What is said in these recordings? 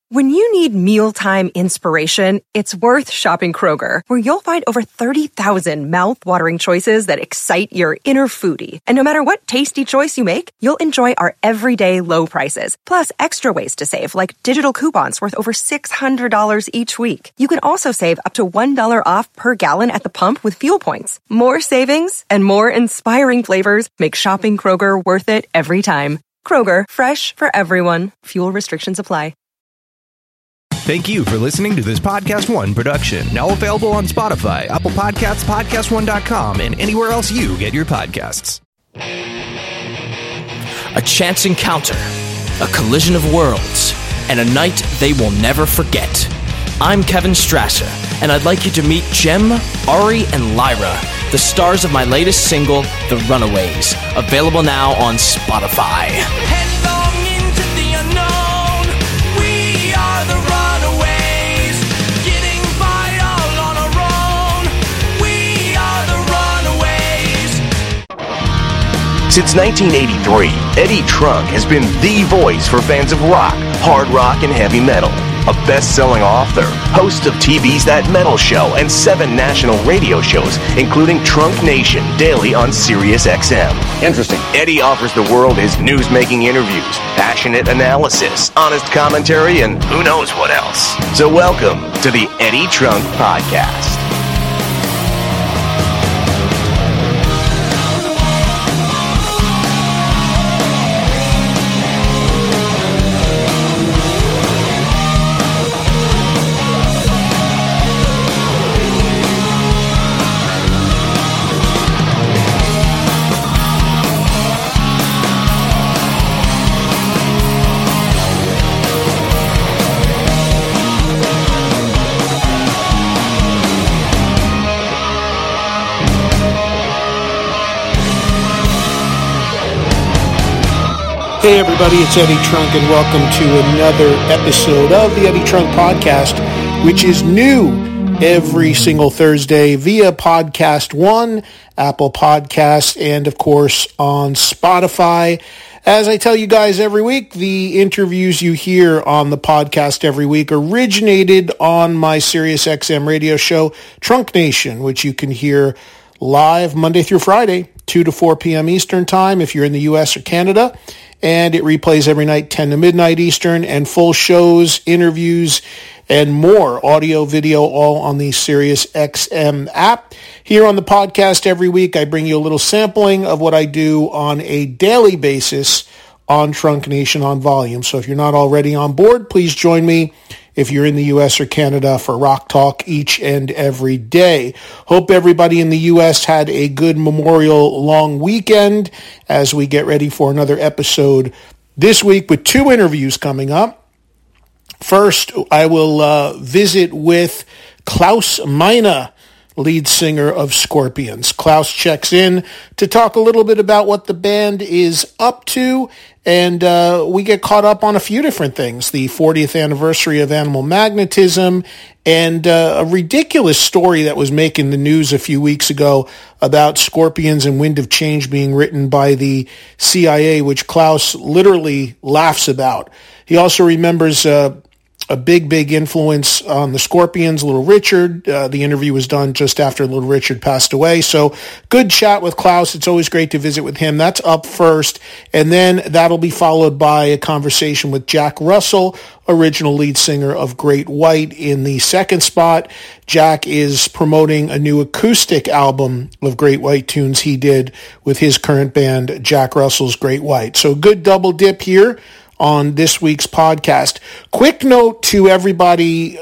When you need mealtime inspiration, it's worth shopping Kroger, where you'll find over 30,000 mouth-watering choices that excite your inner foodie. And no matter what tasty choice you make, you'll enjoy our everyday low prices, plus extra ways to save, like digital coupons worth over $600 each week. You can also save up to $1 off per gallon at the pump with fuel points. More savings and more inspiring flavors make shopping Kroger worth it every time. Kroger, fresh for everyone. Fuel restrictions apply. Thank you for listening to this Podcast One production, now available on Spotify, Apple Podcasts, PodcastOne.com, and anywhere else you get your podcasts. A chance encounter, a collision of worlds, and a night they will never forget. I'm Kevin Strasser, and I'd like you to meet Jem, Ari, and Lyra, the stars of my latest single, The Runaways, available now on Spotify. Headlong into the unknown, we are the runaways, getting by all on our own, we are the runaways. Since 1983, Eddie Trunk has been the voice for fans of rock, hard rock, and heavy metal. A best-selling author, host of TV's That Metal Show and 7 national radio shows, including Trunk Nation, daily on Sirius XM. Interesting. Eddie offers the world his news-making interviews, passionate analysis, honest commentary, and who knows what else. So welcome to the Eddie Trunk Podcast. Hey everybody, it's Eddie Trunk and welcome to another episode of the Eddie Trunk Podcast, which is new every single Thursday via Podcast One, Apple Podcasts, and of course on Spotify. As I tell you guys every week, the interviews you hear on the podcast every week originated on my Sirius XM radio show, Trunk Nation, which you can hear live Monday through Friday, 2 to 4 p.m. Eastern Time if you're in the U.S. or Canada. And it replays every night, 10 to midnight Eastern, and full shows, interviews, and more audio, video, all on the Sirius XM app. Here on the podcast every week, I bring you a little sampling of what I do on a daily basis on Trunk Nation on Volume. So if you're not already on board, please join me if you're in the U.S. or Canada for Rock Talk each and every day. Hope everybody in the U.S. had a good Memorial long weekend as we get ready for another episode this week with 2 interviews coming up. First, I will visit with Klaus Meine, lead singer of Scorpions. Klaus checks in to talk a little bit about what the band is up to, and we get caught up on a few different things. The 40th anniversary of Animal Magnetism, and a ridiculous story that was making the news a few weeks ago about Scorpions and Wind of Change being written by the CIA, which Klaus literally laughs about. He also remembers a big influence on the Scorpions, Little Richard. The interview was done just after Little Richard passed away. So good chat with Klaus. It's always great to visit with him. That's up first. And then that'll be followed by a conversation with Jack Russell, original lead singer of Great White, in the second spot. Jack is promoting a new acoustic album of Great White tunes he did with his current band, Jack Russell's Great White. So good double dip here on this week's podcast. Quick note to everybody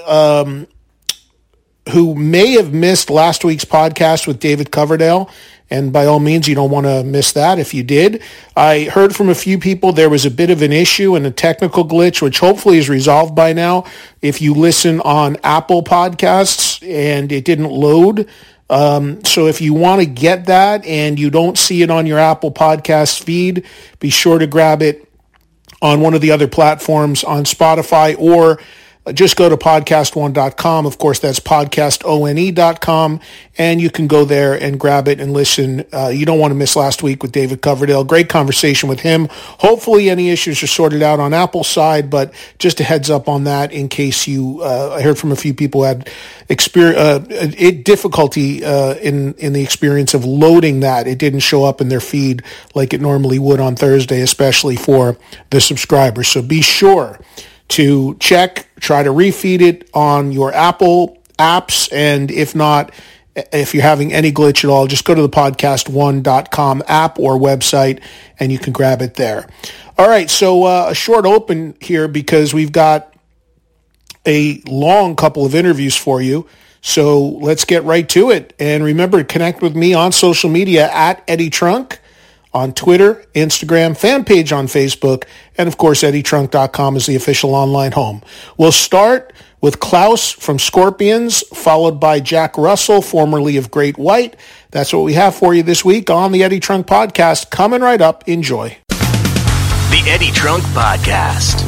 who may have missed last week's podcast with David Coverdale, and by all means, you don't want to miss that if you did. I heard from a few people there was a bit of an issue and a technical glitch, which hopefully is resolved by now. If you listen on Apple Podcasts and it didn't load, so if you want to get that and you don't see it on your Apple Podcast feed, be sure to grab it on one of the other platforms on Spotify or just go to podcastone.com. Of course, that's podcastone.com, and you can go there and grab it and listen. You don't want to miss last week with David Coverdale. Great conversation with him. Hopefully any issues are sorted out on Apple's side, but just a heads up on that in case I heard from a few people who had difficulty in the experience of loading that. It didn't show up in their feed like it normally would on Thursday, especially for the subscribers. So be sure to try to refeed it on your Apple apps, and if not, if you're having any glitch at all, just go to the podcastone.com app or website and you can grab it there. All right, so a short open here because we've got a long couple of interviews for you. So let's get right to it. And remember to connect with me on social media at Eddie Trunk on Twitter, Instagram, fan page on Facebook, and of course, EddieTrunk.com is the official online home. We'll start with Klaus from Scorpions, followed by Jack Russell, formerly of Great White. That's what we have for you this week on the Eddie Trunk Podcast. Coming right up. Enjoy. The Eddie Trunk Podcast.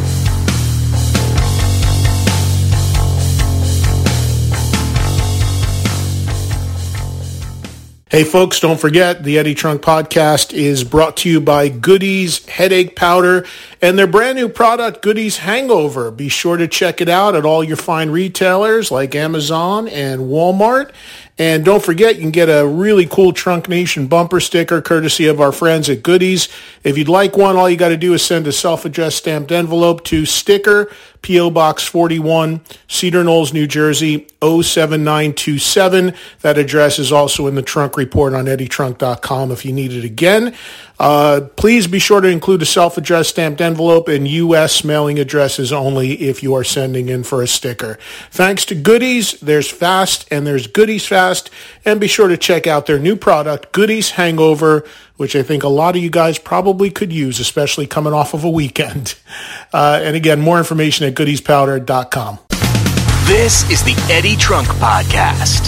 Hey folks, don't forget the Eddie Trunk Podcast is brought to you by Goody's Headache Powder and their brand new product, Goody's Hangover. Be sure to check it out at all your fine retailers like Amazon and Walmart. And don't forget, you can get a really cool Trunk Nation bumper sticker courtesy of our friends at Goody's. If you'd like one, all you got to do is send a self-addressed stamped envelope to Sticker, P.O. Box 41, Cedar Knolls, New Jersey, 07927. That address is also in the Trunk Report on EddieTrunk.com if you need it again. Please be sure to include a self-addressed stamped envelope and U.S. mailing addresses only if you are sending in for a sticker. Thanks to Goody's, there's Fast and there's Goody's Fast. And be sure to check out their new product, Goody's Hangover, which I think a lot of you guys probably could use, especially coming off of a weekend. And again, more information at goodiespowder.com. This is the Eddie Trunk Podcast.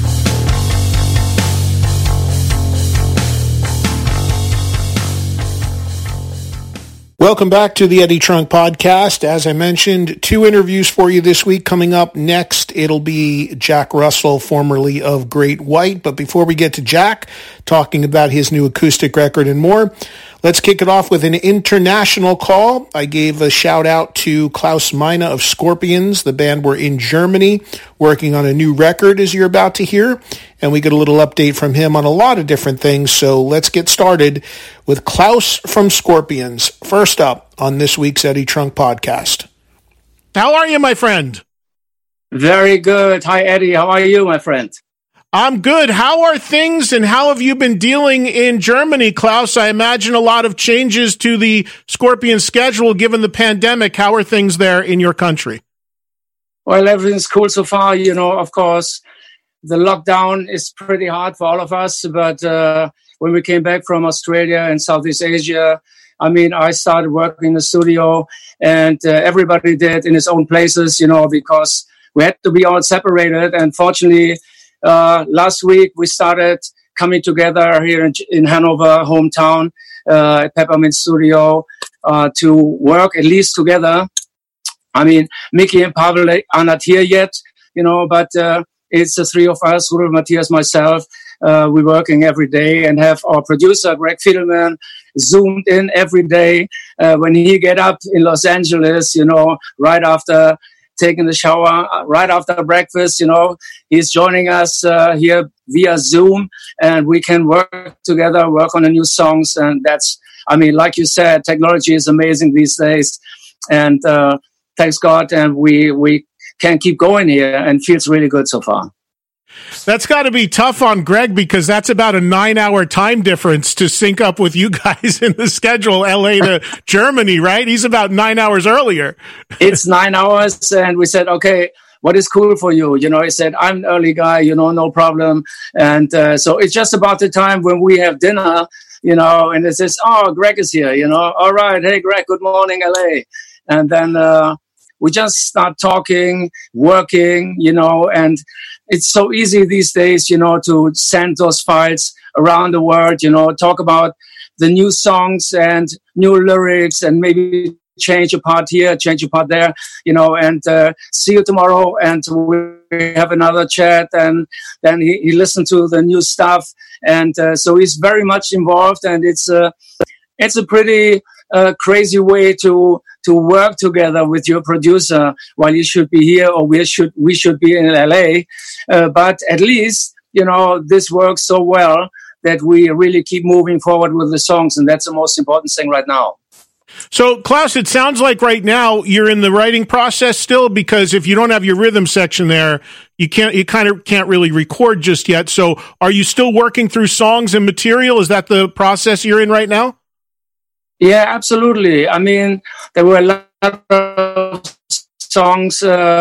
Welcome back to the Eddie Trunk Podcast. As I mentioned, 2 interviews for you this week. Coming up next, it'll be Jack Russell, formerly of Great White. But before we get to Jack, talking about his new acoustic record and more, let's kick it off with an international call. I gave a shout out to Klaus Meine of Scorpions. The band were in Germany working on a new record, as you're about to hear. And we get a little update from him on a lot of different things. So let's get started with Klaus from Scorpions. First up on this week's Eddie Trunk Podcast. How are you, my friend? Very good. Hi, Eddie. How are you, my friend? I'm good. How are things and how have you been dealing in Germany, Klaus? I imagine a lot of changes to the Scorpion schedule given the pandemic. How are things there in your country? Well, everything's cool so far. You know, of course, the lockdown is pretty hard for all of us. But when we came back from Australia and Southeast Asia, I mean, I started working in the studio and everybody did in his own places, you know, because we had to be all separated. And fortunately, last week we started coming together here in Hanover, hometown, at Peppermint Studio, to work at least together. I mean, Mickey and Pavel are not here yet, you know, but it's the 3 of us, Rudolf, Matthias, myself. We're working every day and have our producer, Greg Fiedelman, zoomed in every day. When he get up in Los Angeles, you know, right after taking the shower, right after breakfast, you know, he's joining us here via Zoom, and we can work together, work on the new songs. And that's, I mean, like you said, technology is amazing these days. And thanks God, and we can keep going here, and feels really good so far. That's got to be tough on Greg because that's about a 9-hour time difference to sync up with you guys in the schedule, LA to Germany, right? He's about 9 hours earlier. It's 9 hours, and we said, okay, what is cool for you? You know, he said, I'm an early guy, you know, no problem. And so it's just about the time when we have dinner, you know, and it says, oh, Greg is here, you know. All right, hey, Greg, good morning, LA. And then we just start talking, working, you know, and it's so easy these days, you know, to send those files around the world, you know, talk about the new songs and new lyrics and maybe change a part here, change a part there, and see you tomorrow. And we have another chat, and then he listened to the new stuff. And so he's very much involved, and it's a pretty crazy way to work together with your producer while you should be here, or we should be in LA. But at least, this works so well that we really keep moving forward with the songs, and that's the most important thing right now. So, Klaus, it sounds like right now you're in the writing process still, because if you don't have your rhythm section there, you kind of can't really record just yet. So, are you still working through songs and material? Is that the process you're in right now? Yeah, absolutely. I mean, there were a lot of songs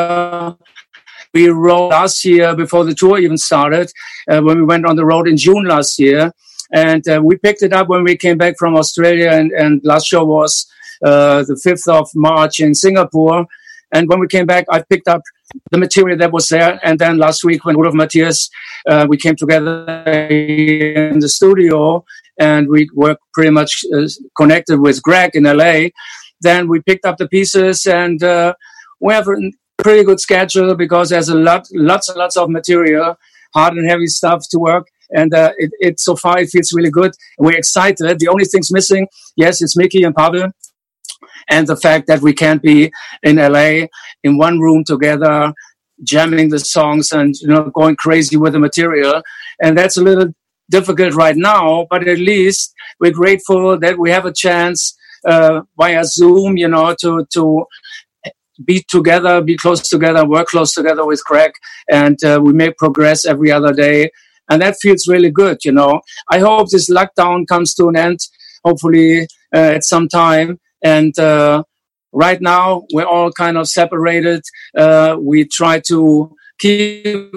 we wrote last year before the tour even started, when we went on the road in June last year. And we picked it up when we came back from Australia, and last show was the 5th of March in Singapore. And when we came back, I picked up the material that was there. And then last week, when Rudolf Matthias, we came together in the studio, and we were pretty much connected with Greg in LA. Then we picked up the pieces, and we have a pretty good schedule, because there's lots and lots of material, hard and heavy stuff to work. And it so far it feels really good. We're excited. The only thing's missing, yes, it's Mickey and Pavel, and the fact that we can't be in LA in one room together, jamming the songs and going crazy with the material. And that's a little difficult right now, but at least we're grateful that we have a chance via Zoom, to be together, be close together, work close together with Greg, and we make progress every other day. And that feels really good, I hope this lockdown comes to an end, hopefully at some time. And right now, we're all kind of separated. We try to keep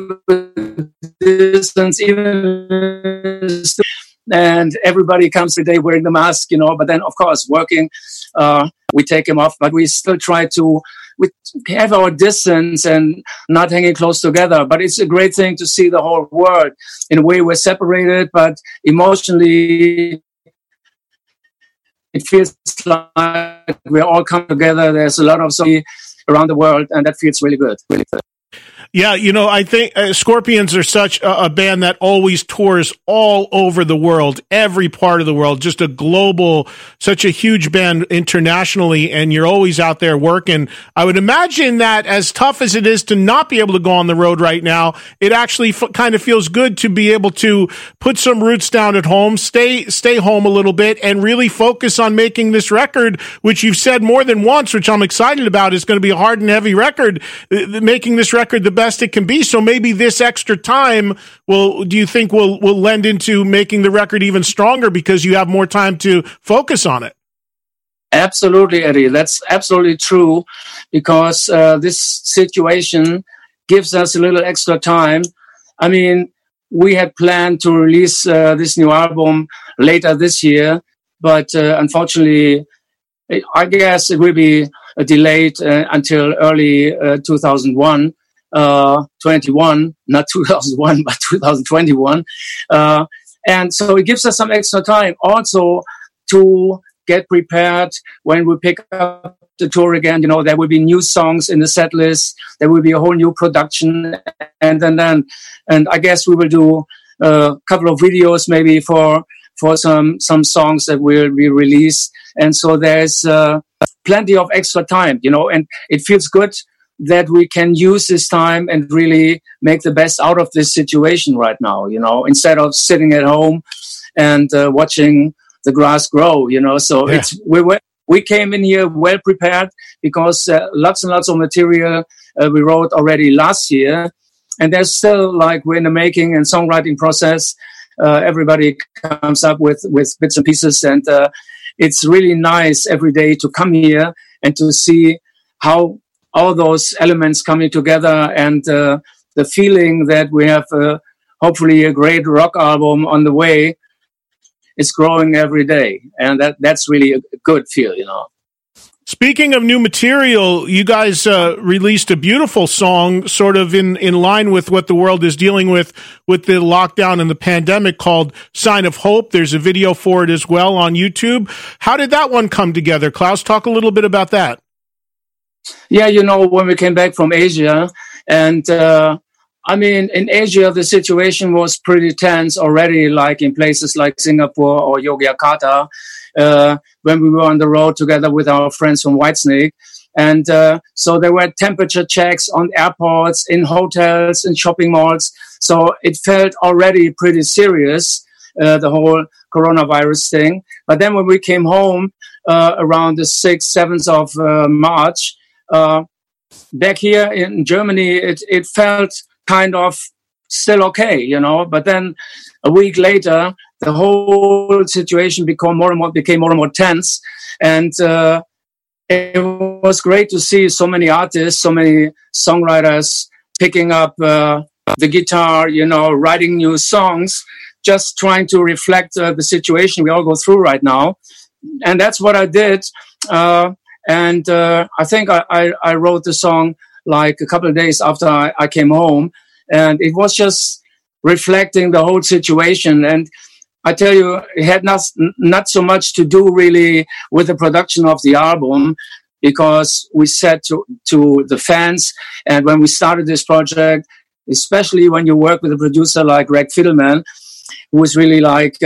distance, and everybody comes today wearing the mask, But then, of course, working, we take them off. But we still try to have our distance and not hanging close together. But it's a great thing to see the whole world. In a way, we're separated, but emotionally, it feels like we're all come together. There's a lot of songs around the world, and that feels really good. Really good. Yeah, I think Scorpions are such a band that always tours all over the world, every part of the world, just a global, such a huge band internationally, and you're always out there working. I would imagine that as tough as it is to not be able to go on the road right now, it actually kind of feels good to be able to put some roots down at home, stay home a little bit, and really focus on making this record, which you've said more than once, which I'm excited about, is going to be a hard and heavy record, making this record the best it can be. So maybe this extra time do you think will lend into making the record even stronger, because you have more time to focus on it? Absolutely, Eddie. That's absolutely true, because this situation gives us a little extra time. I mean, we had planned to release this new album later this year, but unfortunately, I guess it will be delayed until early 2021, not 2001, but 2021. And so it gives us some extra time also to get prepared when we pick up the tour again. There will be new songs in the set list. There will be a whole new production. And I guess we will do a couple of videos maybe for some songs that will be released. And so there's plenty of extra time, and it feels good that we can use this time and really make the best out of this situation right now, instead of sitting at home and watching the grass grow, So yeah. We came in here well prepared, because lots and lots of material we wrote already last year, and there's still, we're in the making and songwriting process. Everybody comes up with bits and pieces, and it's really nice every day to come here and to see how all those elements coming together, and the feeling that we have hopefully a great rock album on the way is growing every day. And that's really a good feel, Speaking of new material, you guys released a beautiful song sort of in line with what the world is dealing with the lockdown and the pandemic, called Sign of Hope. There's a video for it as well on YouTube. How did that one come together? Klaus, talk a little bit about that. Yeah, when we came back from Asia, and in Asia, the situation was pretty tense already, like in places like Singapore or Yogyakarta, when we were on the road together with our friends from Whitesnake. And so there were temperature checks on airports, in hotels, in shopping malls. So it felt already pretty serious, the whole coronavirus thing. But then when we came home around the 6th, 7th of March, back here in Germany, it felt kind of still okay, But then a week later, the whole situation became more and more tense, and it was great to see so many artists, so many songwriters picking up the guitar, writing new songs, just trying to reflect the situation we all go through right now. And that's what I did. And I think I wrote the song like a couple of days after I came home, and it was just reflecting the whole situation. And I tell you, it had not so much to do really with the production of the album, because we said to the fans, and when we started this project, especially when you work with a producer like Greg Fidelman, who is really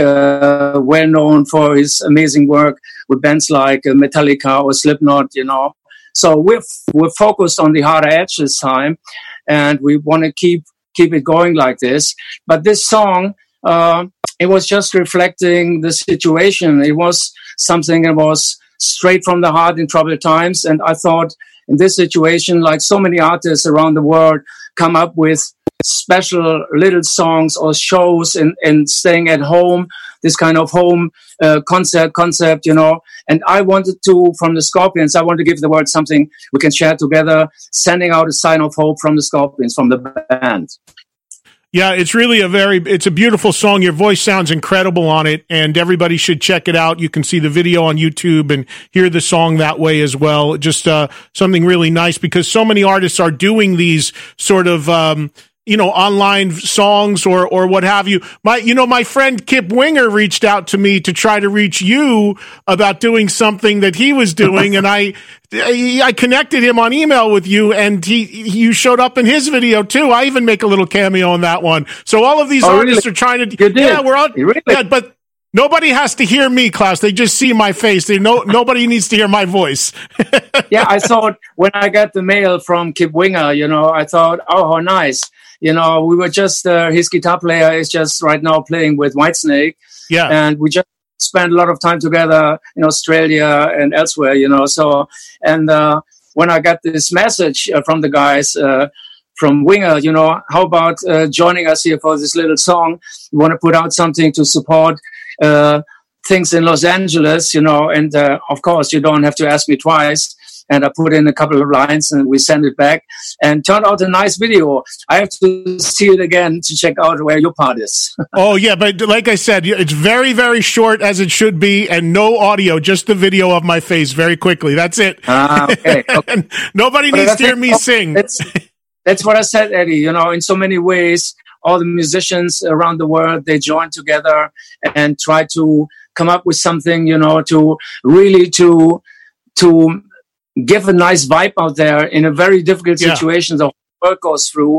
well known for his amazing work with bands like Metallica or Slipknot, So we're focused on the harder edge this time, and we want to keep it going like this. But this song, it was just reflecting the situation. It was something that was straight from the heart in troubled times. And I thought in this situation, like so many artists around the world come up with special little songs or shows and staying at home, this kind of home concept, And I wanted to, from the Scorpions, I want to give the world something we can share together, sending out a sign of hope from the Scorpions, from the band. Yeah, it's really it's a beautiful song. Your voice sounds incredible on it, and everybody should check it out. You can see the video on YouTube and hear the song that way as well. Just something really nice, because so many artists are doing these sort of online songs or what have you. My friend Kip Winger reached out to me to try to reach you about doing something that he was doing, and I connected him on email with you, and you showed up in his video too. I even make a little cameo on that one. So all of these artists are trying to. You did? Yeah, we're all. Really? Yeah, but nobody has to hear me, Klaus. They just see my face. Nobody needs to hear my voice. Yeah, I thought when I got the mail from Kip Winger, I thought, oh, how nice. We were just, his guitar player is just right now playing with Whitesnake. Yeah. And we just spent a lot of time together in Australia and elsewhere, So, and when I got this message from the guys, from Winger, how about joining us here for this little song? We want to put out something to support things in Los Angeles, and of course, you don't have to ask me twice. And I put in a couple of lines and we sent it back, and turned out a nice video. I have to see it again to check out where your part is. Oh, yeah. But like I said, it's very, very short, as it should be, and no audio, just the video of my face very quickly. That's it. Okay. And nobody needs to hear me sing. That's what I said, Eddie. In so many ways, all the musicians around the world, they join together and try to come up with something, to really to give a nice vibe out there in a very difficult situation the whole world goes through,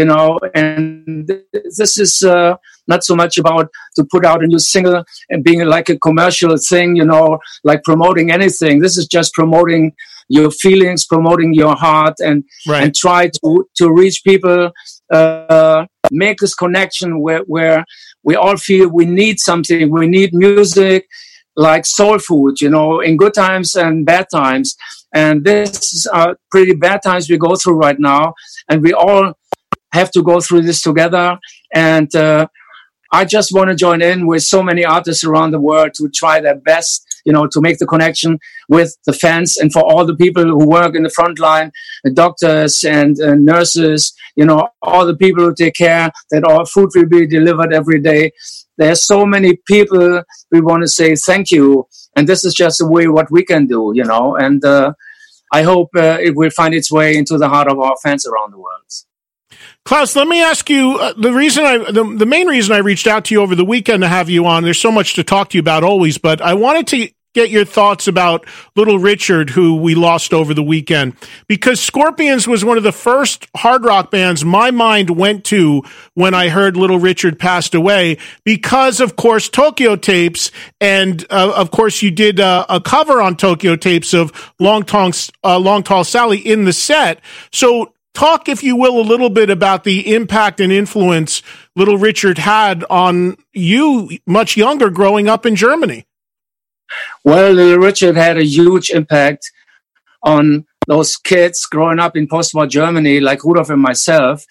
and this is not so much about to put out a new single and being like a commercial thing, like promoting anything. This is just promoting your feelings, promoting your heart, and try to reach people, make this connection where we all feel we need something. We need music like soul food, in good times and bad times. And this is pretty bad times we go through right now, and we all have to go through this together. And I just want to join in with so many artists around the world to try their best to make the connection with the fans and for all the people who work in the front line, the doctors and nurses, all the people who take care that our food will be delivered every day. There's so many people we want to say thank you. And this is just a way what we can do, and I hope it will find its way into the heart of our fans around the world. Klaus, let me ask you, the main reason I reached out to you over the weekend to have you on, there's so much to talk to you about always, but I wanted to get your thoughts about Little Richard, who we lost over the weekend, because Scorpions was one of the first hard rock bands my mind went to when I heard Little Richard passed away, because, of course, Tokyo Tapes, and, of course, you did a cover on Tokyo Tapes of Long Tall Sally in the set. So talk, if you will, a little bit about the impact and influence Little Richard had on you, much younger, growing up in Germany. Well, Little Richard had a huge impact on those kids growing up in post-war Germany, like Rudolf and myself.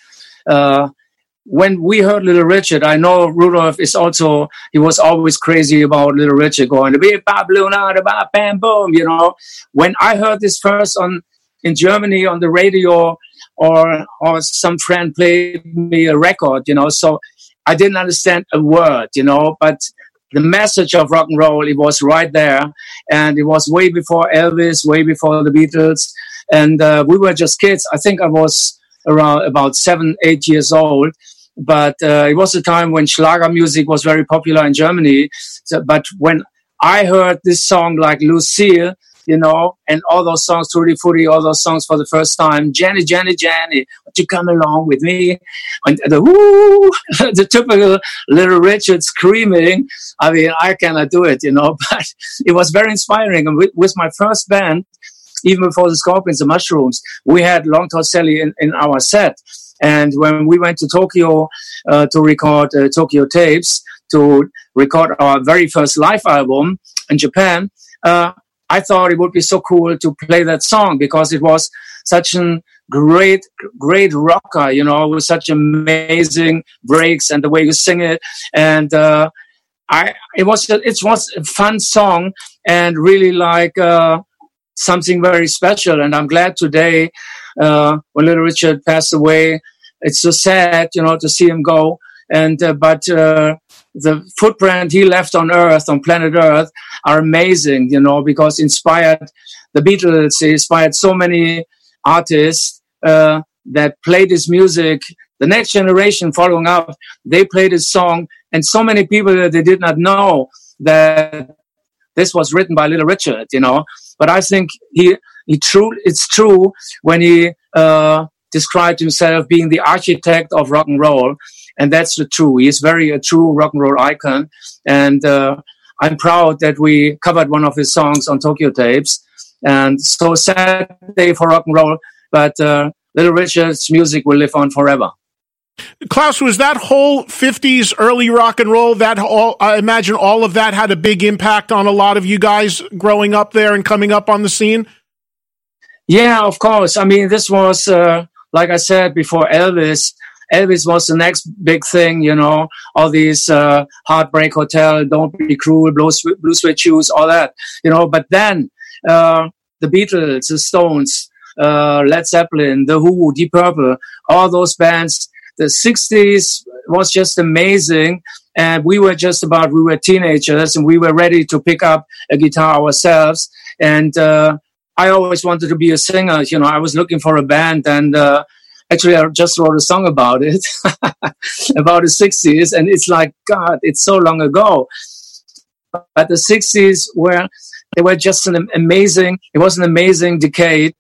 When we heard Little Richard, I know Rudolf he was always crazy about Little Richard, going to be bam boom, When I heard this first in Germany on the radio, or some friend played me a record, so I didn't understand a word, but the message of rock and roll, it was right there. And it was way before Elvis, way before the Beatles. And we were just kids. I think I was around about 7, 8 years old. But it was a time when Schlager music was very popular in Germany. But when I heard this song like Lucille, and all those songs, Tutti Frutti, all those songs for the first time, Jenny, Jenny, Jenny, won't you come along with me? And the woo, the typical Little Richard screaming. I mean, I cannot do it, but it was very inspiring. And with my first band, even before the Scorpions, the Mushrooms, we had Long Tall Sally in our set. And when we went to Tokyo to record Tokyo Tapes, to record our very first live album in Japan, I thought it would be so cool to play that song because it was such a great rocker, with such amazing breaks and the way you sing it. And it was a fun song and really like something very special. And I'm glad today when Little Richard passed away, it's so sad, to see him go. And but the footprint he left on Earth, on planet Earth, are amazing, because inspired the Beatles, he inspired so many artists that played his music. The next generation following up, they played his song, and so many people that they did not know that this was written by Little Richard, But I think it's true when he described himself being the architect of rock and roll. And that's the true. He is a true rock and roll icon. And I'm proud that we covered one of his songs on Tokyo Tapes. And so sad day for rock and roll, but Little Richard's music will live on forever. Klaus, was that whole 50s early rock and roll, I imagine all of that had a big impact on a lot of you guys growing up there and coming up on the scene? Yeah, of course. I mean, this was, like I said before, Elvis was the next big thing, all these Heartbreak Hotel, Don't Be Cruel, Blue Suede Shoes, all that, But then the Beatles, the Stones, Led Zeppelin, The Who, Deep Purple, all those bands, the 60s was just amazing. And we were teenagers and we were ready to pick up a guitar ourselves. And I always wanted to be a singer. I was looking for a band and actually, I just wrote a song about it, about the 60s. And it's like, God, it's so long ago. But the 60s they were just it was an amazing decade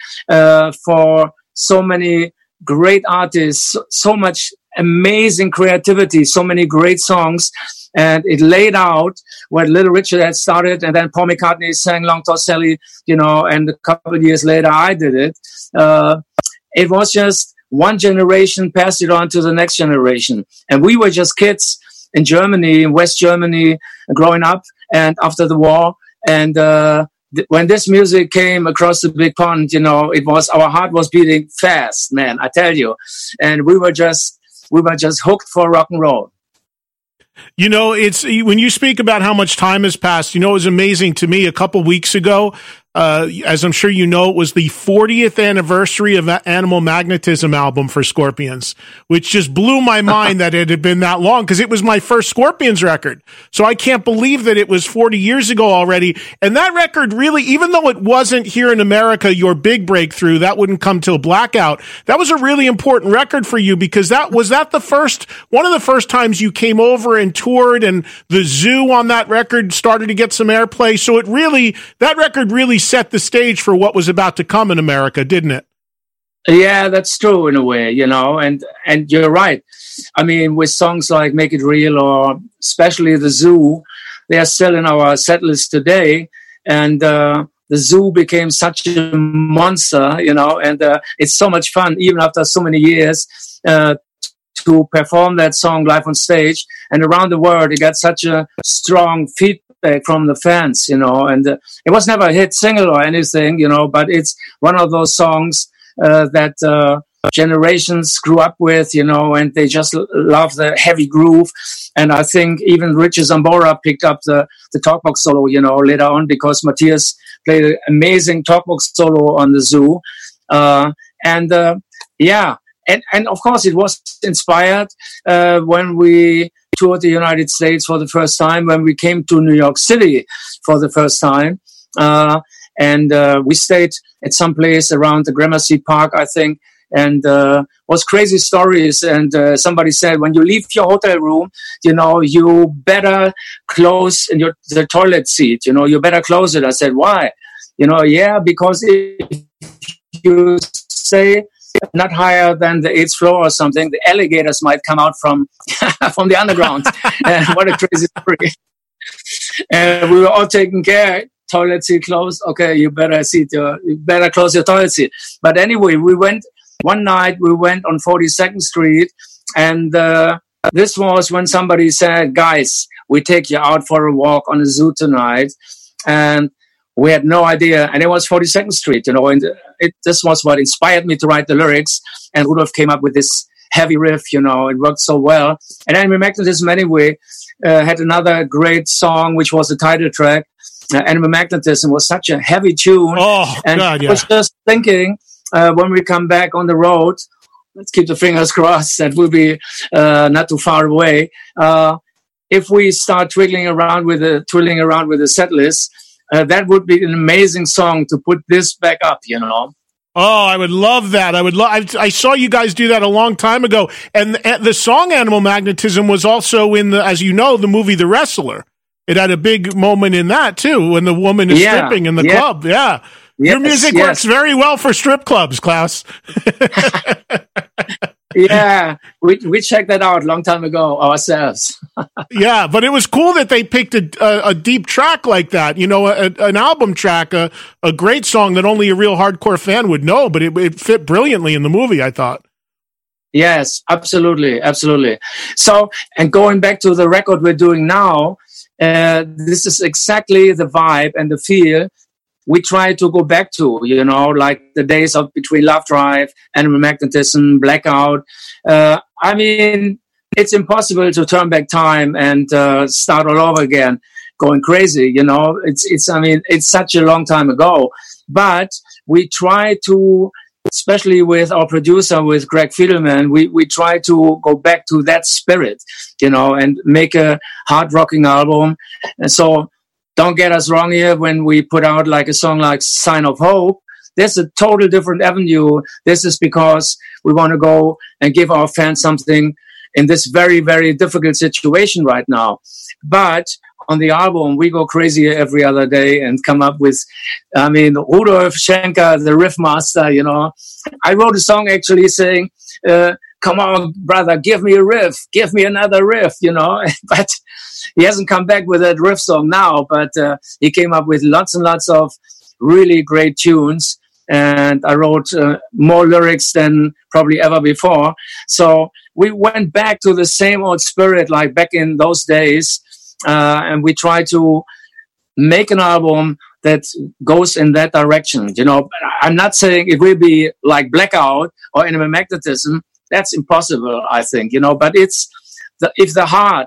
for so many great artists, so much amazing creativity, so mmany great songs. And it laid out what Little Richard had started. And then Paul McCartney sang Long Tall Sally, and a couple of years later, I did it. It was just one generation passed it on to the next generation. And we were just kids in Germany, in West Germany, growing up and after the war. And when this music came across the big pond, our heart was beating fast, man, I tell you. And we were just hooked for rock and roll. You know, it's when you speak about how much time has passed, you know, it was amazing to me a couple weeks ago. As I'm sure you know, it was the 40th anniversary of that Animal Magnetism album for Scorpions, which just blew my mind that it had been that long, because it was my first Scorpions record. So I can't believe that it was 40 years ago already. And that record really, even though it wasn't here in America your big breakthrough, that wouldn't come till Blackout, that was a really important record for you, because that was one of the first times you came over and toured, and the Zoo on that record started to get some airplay. So that record really set the stage for what was about to come in America, didn't it? Yeah, that's true in a way, you know, and you're right. I mean, with songs like Make It Real or especially The Zoo, they are still in our set list today. And The Zoo became such a monster, you know, and it's so much fun, even after so many years, to perform that song live on stage. And around the world, it got such a strong feedback from the fans, you know, and it was never a hit single or anything, you know, but it's one of those songs that generations grew up with, you know, and they just love the heavy groove. And I think even Richie Zambora picked up the talkbox solo, you know, later on, because Matthias played an amazing talkbox solo on The Zoo. And of course, it was inspired when we toured the United States for the first time, when we came to New York City for the first time. And we stayed at some place around the Gramercy Park, I think, and was crazy stories. And somebody said, when you leave your hotel room, you know, you better close the toilet seat, you know, you better close it. I said, why? You know, yeah, because if you say not higher than the 8th floor or something, the alligators might come out from from the underground. What a crazy story. And we were all taking care. Toilet seat closed. Okay, you better close your toilet seat. But anyway, one night we went on 42nd Street, and this was when somebody said, guys, we take you out for a walk on the Zoo tonight. And we had no idea. And it was 42nd Street, you know, and this was what inspired me to write the lyrics. And Rudolf came up with this heavy riff, you know, it worked so well. And Animal Magnetism, anyway, had another great song, which was the title track. Animal Magnetism was such a heavy tune. Oh, and God, yeah. I was just thinking, when we come back on the road, let's keep the fingers crossed, that will be not too far away. If we start twiddling around with the set list, that would be an amazing song to put this back up, you know. Oh, I would love that. I saw you guys do that a long time ago. And the song Animal Magnetism was also in as you know, the movie The Wrestler. It had a big moment in that too, when the woman is stripping in the club. Yeah. Yes, your music works very well for strip clubs, Klaus. Yeah, we checked that out a long time ago ourselves. Yeah, but it was cool that they picked a deep track like that, you know, an album track, a great song that only a real hardcore fan would know, but it fit brilliantly in the movie, I thought. Yes, absolutely, absolutely. So, and going back to the record we're doing now, this is exactly the vibe and the feel we try to go back to, you know, like the days of Between Love Drive, Animal Magnetism, Blackout. I mean, it's impossible to turn back time and start all over again, going crazy, you know. It's such a long time ago. But we try to, especially with our producer, with Greg Fiedelman, we try to go back to that spirit, you know, and make a hard rocking album. And so, don't get us wrong here, when we put out like a song like Sign of Hope, there's a total different avenue. This is because we want to go and give our fans something in this very, very difficult situation right now. But on the album, we go crazy every other day and come up with, I mean, Rudolf Schenker, the riff master, you know. I wrote a song actually saying, come on, brother, give me a riff, give me another riff, you know. But he hasn't come back with that riff song now, but he came up with lots and lots of really great tunes. And I wrote more lyrics than probably ever before. So we went back to the same old spirit like back in those days. And we try to make an album that goes in that direction. You know, I'm not saying it will be like Blackout or Animal Magnetism. That's impossible, I think, you know, but if the heart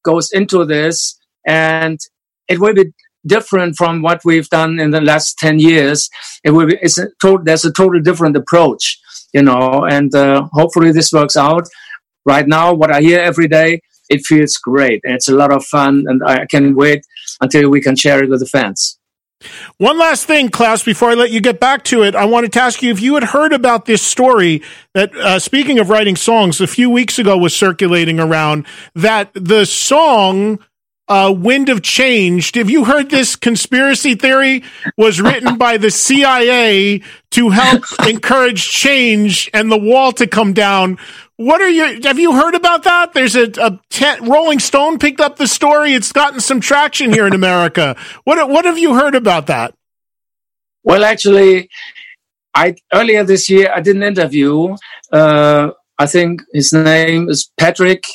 goes into this, and it will be different from what we've done in the last 10 years. There's a total different approach, and hopefully this works out. Right now, what I hear every day, it feels great. And it's a lot of fun, and I can't wait until we can share it with the fans. One last thing, Klaus, before I let you get back to it, I wanted to ask you if you had heard about this story that, speaking of writing songs, a few weeks ago was circulating around that the song Wind of Change, have you heard this conspiracy theory was written by the CIA to help encourage change and the wall to come down? Have you heard about that? There's Rolling Stone picked up the story. It's gotten some traction here in America. What have you heard about that? Well, actually, earlier this year, I did an interview. I think his name is Patrick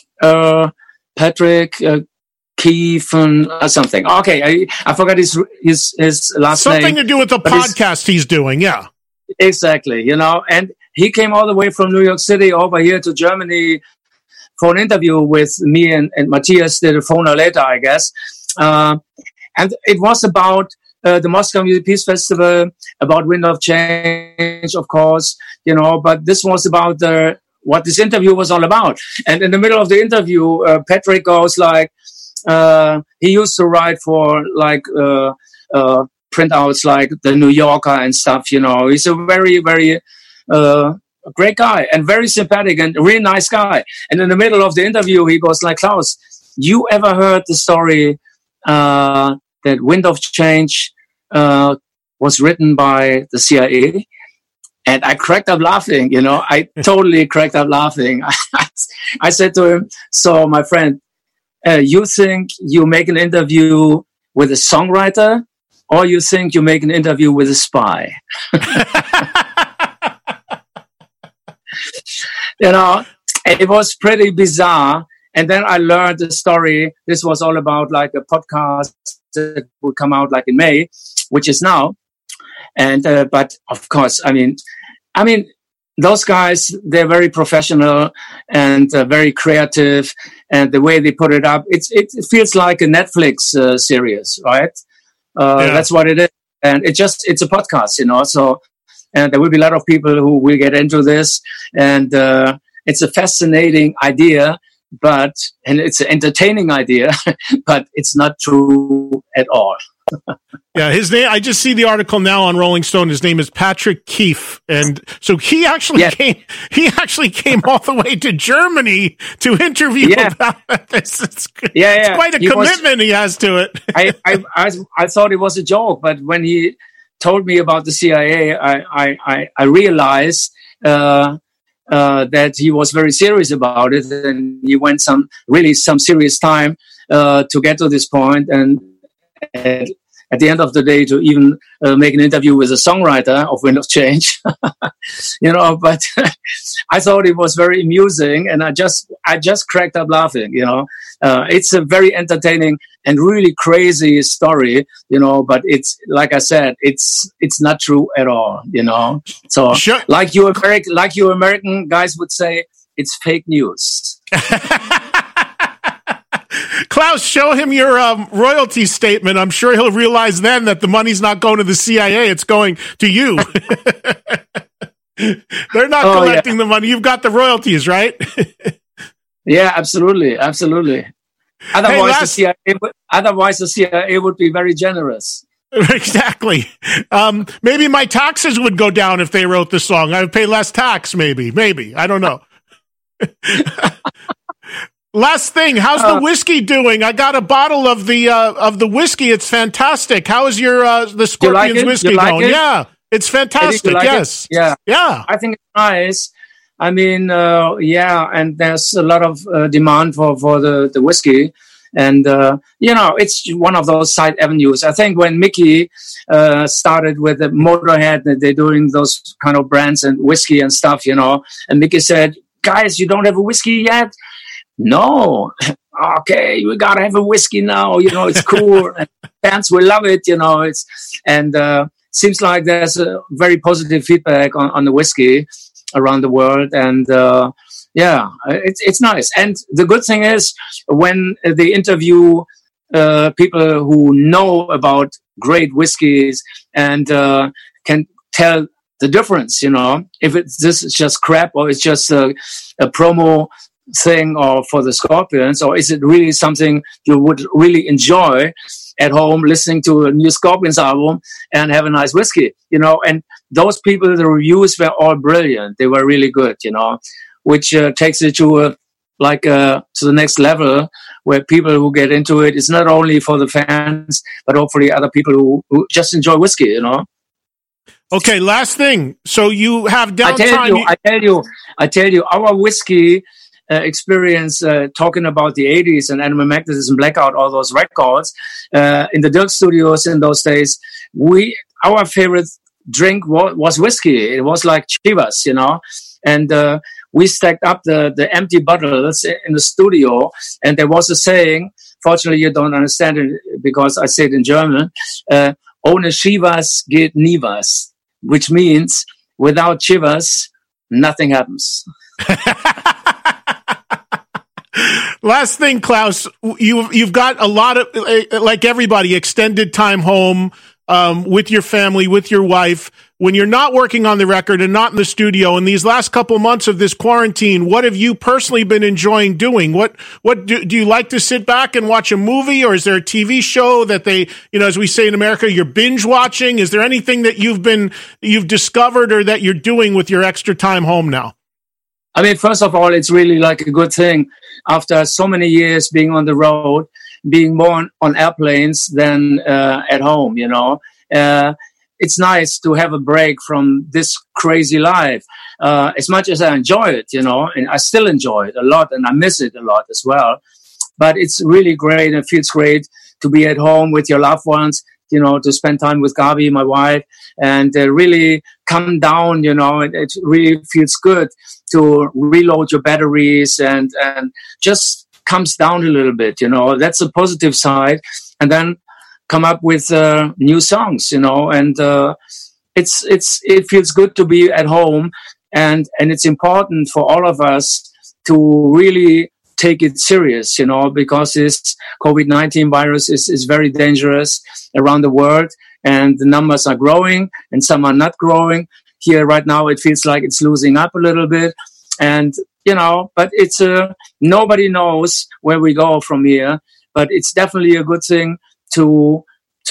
Keefe or something. Okay, I forgot his last name. Something to do with the podcast he's doing, yeah. Exactly, and he came all the way from New York City over here to Germany for an interview with me, and Matthias did a phone later, I guess. And it was about the Moscow Music Peace Festival, about Wind of Change, of course, but this was about what this interview was all about. And in the middle of the interview, Patrick goes like, he used to write for printouts like the New Yorker and stuff, He's a very, very great guy and very sympathetic and a really nice guy. And in the middle of the interview, he goes like, Klaus, you ever heard the story that Wind of Change was written by the CIA? And I cracked up laughing, I totally cracked up laughing. I said to him, so my friend, you think you make an interview with a songwriter, or you think you make an interview with a spy? It was pretty bizarre. And then I learned the story. This was all about like a podcast that will come out like in May, which is now. And, but of course, I mean, those guys, they're very professional and very creative. And the way they put it up, it feels like a Netflix series, right? That's what it is. And it's a podcast, so, and there will be a lot of people who will get into this. And it's a fascinating idea, and it's an entertaining idea, but it's not true at all. Yeah, his name, I just see the article now on Rolling Stone. His name is Patrick Keefe. And so he actually came all the way to Germany to interview about this. It's quite a commitment he has to it. I thought it was a joke, but when he told me about the CIA, I realized that he was very serious about it, and he went some serious time to get to this point, and at the end of the day, to even make an interview with a songwriter of Wind of Change, but I thought it was very amusing, and I just cracked up laughing, it's a very entertaining and really crazy story, but it's, like I said, it's not true at all, so sure. like you American guys would say, it's fake news. Klaus, show him your royalty statement. I'm sure he'll realize then that the money's not going to the CIA. It's going to you. They're not collecting the money. You've got the royalties, right? Yeah, absolutely. Absolutely. Otherwise, the CIA would be very generous. Exactly. Maybe my taxes would go down if they wrote the song. I would pay less tax, maybe. I don't know. Last thing, how's the whiskey doing? I got a bottle of the whiskey. It's fantastic. How is your the Scorpions whiskey going? Yeah, it's fantastic. Yes. Yeah. I think it's nice. I mean, and there's a lot of demand for the whiskey, and it's one of those side avenues. I think when Mickey started with the Motorhead, they're doing those kind of brands and whiskey and stuff, and Mickey said, "Guys, you don't have a whiskey yet." No, okay, we gotta have a whiskey now. It's cool, and fans will love it. Seems like there's a very positive feedback on the whiskey, around the world. And it's nice. And the good thing is when they interview people who know about great whiskeys and can tell the difference, if this is just crap or it's just a promo thing or for the Scorpions, or is it really something you would really enjoy at home listening to a new Scorpions album and have a nice whiskey, and those people, the reviews were all brilliant. They were really good, which takes it to the next level where people who get into it, it's not only for the fans, but hopefully other people who just enjoy whiskey, Okay, last thing. So you have downtime. I tell you, our whiskey experience talking about the 80s and Animal Magnetism, Blackout, all those records in the Dirk Studios in those days, our favorite drink was whiskey. It was like Chivas, and we stacked up the empty bottles in the studio, and there was a saying, fortunately you don't understand it because I say it in German, ohne Chivas geht nie was, which means without Chivas, nothing happens. Last thing, Klaus, you've got a lot of, like everybody, extended time home with your family, with your wife. When you're not working on the record and not in the studio, in these last couple months of this quarantine, what have you personally been enjoying doing? What do you like to sit back and watch a movie, or is there a TV show that they, as we say in America, you're binge watching? Is there anything that you've discovered or that you're doing with your extra time home now? I mean, first of all, it's really like a good thing after so many years being on the road, being more on airplanes than at home, It's nice to have a break from this crazy life. As much as I enjoy it, and I still enjoy it a lot and I miss it a lot as well. But it's really great and it feels great to be at home with your loved ones, to spend time with Gabi, my wife, and really come down, it really feels good to reload your batteries and just comes down a little bit, that's the positive side. And then come up with new songs, and it feels good to be at home, and it's important for all of us to really take it serious, because this COVID-19 virus is very dangerous around the world, and the numbers are growing and some are not growing. Here right now it feels like it's losing up a little bit, and but it's nobody knows where we go from here, but it's definitely a good thing to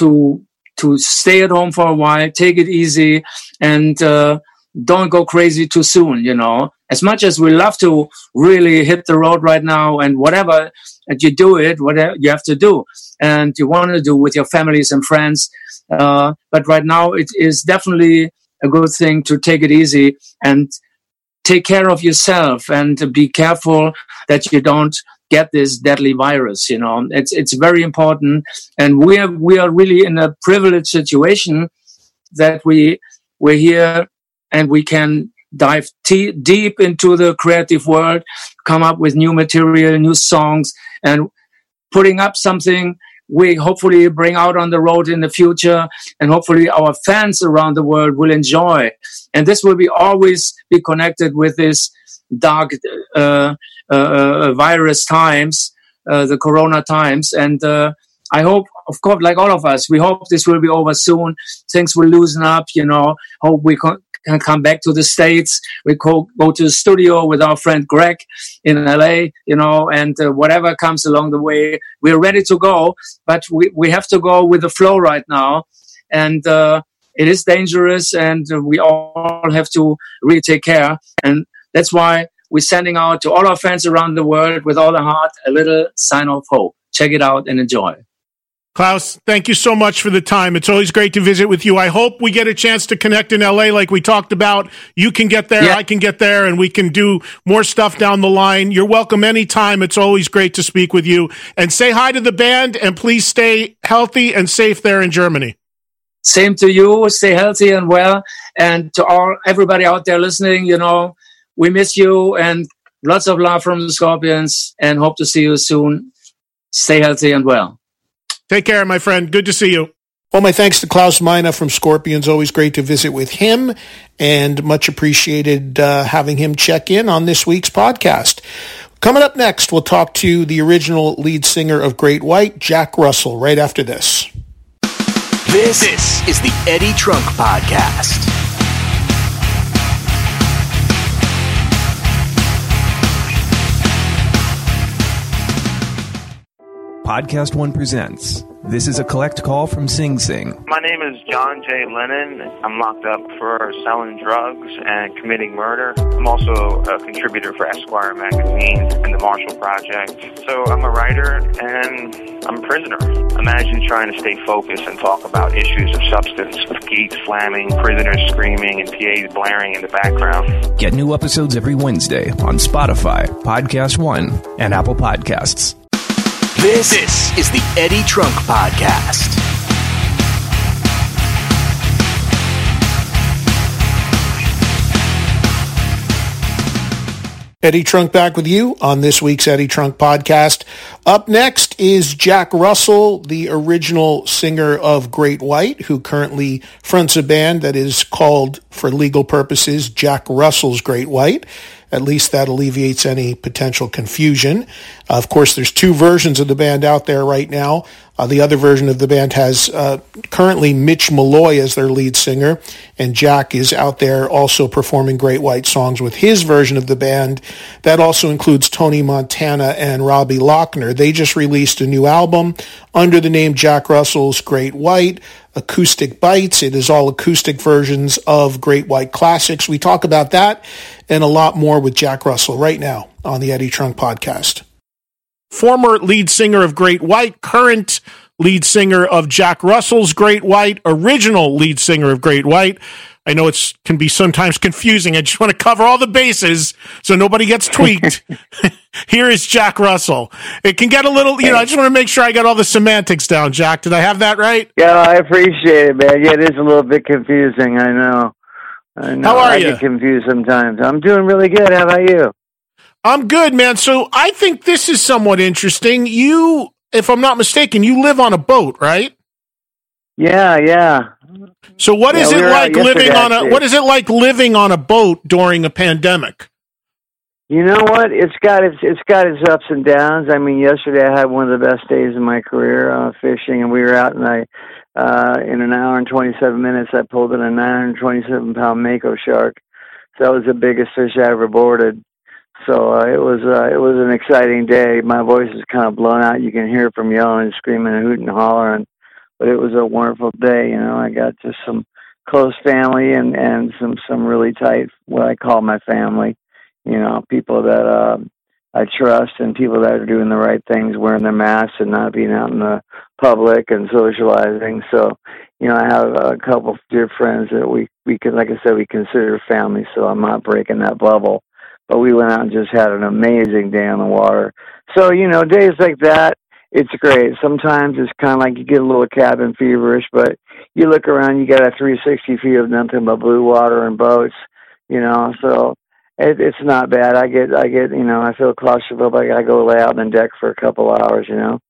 stay at home for a while, take it easy, and don't go crazy too soon, As much as we love to really hit the road right now and whatever, and you do it, whatever you have to do, and you want to do with your families and friends. But right now it is definitely a good thing to take it easy and take care of yourself and to be careful that you don't get this deadly virus. It's very important, and we are really in a privileged situation that we're here and we can dive deep into the creative world, come up with new material, new songs, and putting up something we hopefully bring out on the road in the future, and hopefully our fans around the world will enjoy. And this will always be connected with this dark virus times, the corona times. And I hope, of course, like all of us, we hope this will be over soon. Things will loosen up, hope we can come back to the States. We go to the studio with our friend Greg in LA, and whatever comes along the way, we're ready to go. But we have to go with the flow right now. And it is dangerous, and we all have to really take care. And that's why we're sending out to all our fans around the world with all the heart a little sign of hope. Check it out and enjoy. Klaus, thank you so much for the time. It's always great to visit with you. I hope we get a chance to connect in LA like we talked about. You can get there, I can get there, and we can do more stuff down the line. You're welcome anytime. It's always great to speak with you. And say hi to the band, and please stay healthy and safe there in Germany. Same to you. Stay healthy and well. And to everybody out there listening, we miss you, and lots of love from the Scorpions, and hope to see you soon. Stay healthy and well. Take care, my friend. Good to see you. Well, my thanks to Klaus Meine from Scorpions. Always great to visit with him, and much appreciated having him check in on this week's podcast. Coming up next, we'll talk to the original lead singer of Great White, Jack Russell, right after this. This is the Eddie Trunk Podcast. Podcast One presents. This is a collect call from Sing Sing. My name is John J. Lennon. I'm locked up for selling drugs and committing murder. I'm also a contributor for Esquire magazine and the Marshall Project. So I'm a writer and I'm a prisoner. Imagine trying to stay focused and talk about issues of substance with gates slamming, prisoners screaming, and PAs blaring in the background. Get new episodes every Wednesday on Spotify, Podcast One, and Apple Podcasts. This is the Eddie Trunk Podcast. Eddie Trunk back with you on this week's Eddie Trunk Podcast. Up next is Jack Russell, the original singer of Great White, who currently fronts a band that is called, for legal purposes, Jack Russell's Great White. At least that alleviates any potential confusion. Of course, there's two versions of the band out there right now. The other version of the band has currently Mitch Malloy as their lead singer, and Jack is out there also performing Great White songs with his version of the band. That also includes Tony Montana and Robbie Lochner. They just released a new album under the name Jack Russell's Great White, Acoustic Bites. It is all acoustic versions of Great White classics. We talk about that and a lot more with Jack Russell right now on the Eddie Trunk Podcast. Former lead singer of Great White, current lead singer of Jack Russell's Great White, original lead singer of Great White. I know it can be sometimes confusing. I just want to cover all the bases so nobody gets tweaked. Here is Jack Russell. It can get a little, I just want to make sure I got all the semantics down, Jack. Did I have that right? Yeah, I appreciate it, man. Yeah, it is a little bit confusing, I know. How are you? I get confused sometimes. I'm doing really good. How about you? I'm good, man. So I think this is somewhat interesting. You, if I'm not mistaken, you live on a boat, right? Yeah. So what is it like living on living on a boat during a pandemic? You know what? It's got its ups and downs. I mean, yesterday I had one of the best days of my career fishing, and we were out, and in an hour and 27 minutes I pulled in a 927-pound mako shark. So that was the biggest fish I ever boarded. So it was an exciting day. My voice is kind of blown out. You can hear it from yelling and screaming and hooting and hollering. But it was a wonderful day. I got just some close family and some really tight, what I call my family. People that I trust and people that are doing the right things, wearing their masks and not being out in the public and socializing. So, I have a couple of dear friends that we could, like I said, we consider family. So I'm not breaking that bubble. But we went out and just had an amazing day on the water. So, days like that, it's great. Sometimes it's kind of like you get a little cabin feverish, but you look around, you got a 360 feet of nothing but blue water and boats, so it's not bad. I feel claustrophobic. I go lay out on the deck for a couple hours,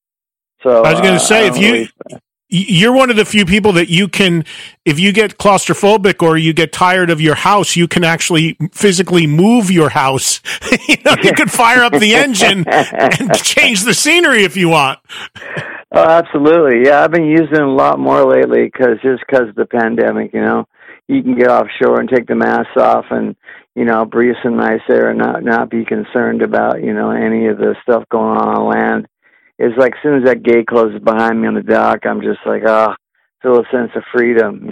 So I was going to say, you're one of the few people that you can, if you get claustrophobic or you get tired of your house, you can actually physically move your house. You could fire up the engine and change the scenery if you want. Oh, absolutely. Yeah, I've been using it a lot more lately because of the pandemic, You can get offshore and take the mask off and, breathe some nice air and not be concerned about, any of the stuff going on land. It's like as soon as that gate closes behind me on the dock, I'm just like, feel a sense of freedom,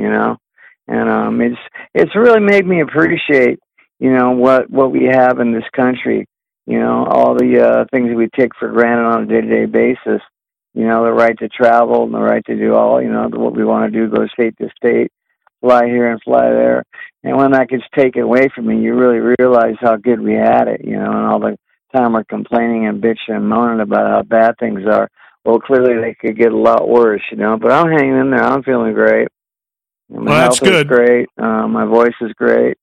And it's really made me appreciate, what we have in this country, all the things that we take for granted on a day-to-day basis, the right to travel and the right to do all, what we want to do, go state to state, fly here and fly there. And when that gets taken away from me, you really realize how good we had it, and all the time we're complaining and bitching and moaning about how bad things are. Well, clearly they could get a lot worse, but I'm hanging in there. I'm feeling great. My health is great. My voice is great.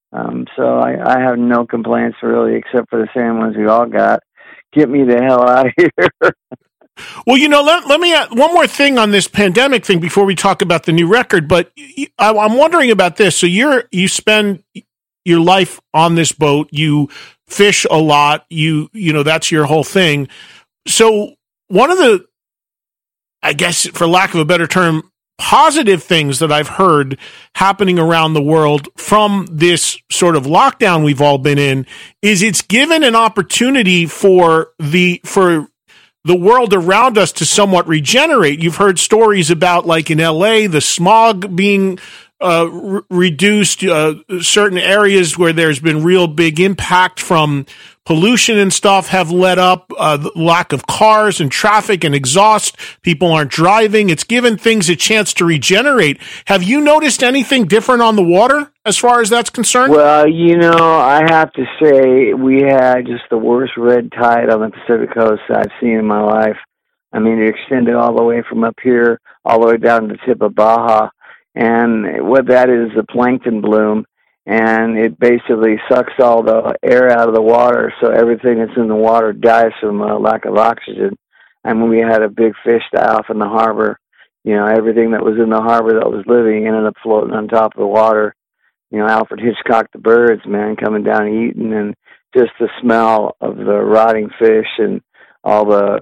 So I have no complaints really, except for the same ones we all got. Get me the hell out of here. Well, let me add one more thing on this pandemic thing before we talk about the new record. But I'm wondering about this. So you spend your life on this boat. You fish a lot. You know, that's your whole thing. So one of the, I guess, for lack of a better term, positive things that I've heard happening around the world from this sort of lockdown we've all been in is it's given an opportunity for the world around us to somewhat regenerate. You've heard stories about, like in LA, the smog being reduced, certain areas where there's been real big impact from pollution and stuff have let up, the lack of cars and traffic and exhaust. People aren't driving. It's given things a chance to regenerate. Have you noticed anything different on the water as far as that's concerned? Well, I have to say we had just the worst red tide on the Pacific Coast I've seen in my life. I mean, it extended all the way from up here all the way down to the tip of Baja. And what that is a plankton bloom, and it basically sucks all the air out of the water, so everything that's in the water dies from lack of oxygen. And when we had a big fish die off in the harbor, everything that was in the harbor that was living ended up floating on top of the water. Alfred Hitchcock, the birds, man, coming down and eating, and just the smell of the rotting fish and all the,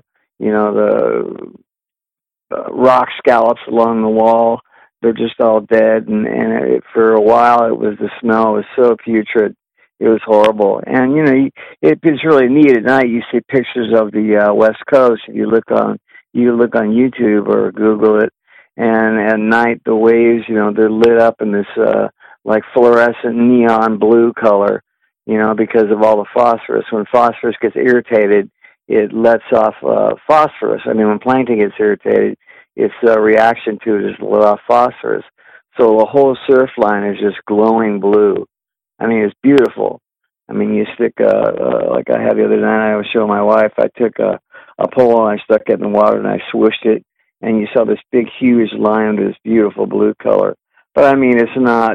the rock scallops along the wall. They're just all dead, and for a while the smell was so putrid, it was horrible. And it's really neat at night. You see pictures of the West Coast. If you look on YouTube or Google it, and at night the waves, they're lit up in this like fluorescent neon blue color, because of all the phosphorus. When phosphorus gets irritated, it lets off phosphorus. I mean, when plankton gets irritated, its reaction to it is to let off phosphorus. So the whole surf line is just glowing blue. I mean, it's beautiful. I mean, you stick, like I had the other night, I was showing my wife, I took a pole and I stuck it in the water and I swished it, and you saw this big, huge line of this beautiful blue color. But I mean, it's not,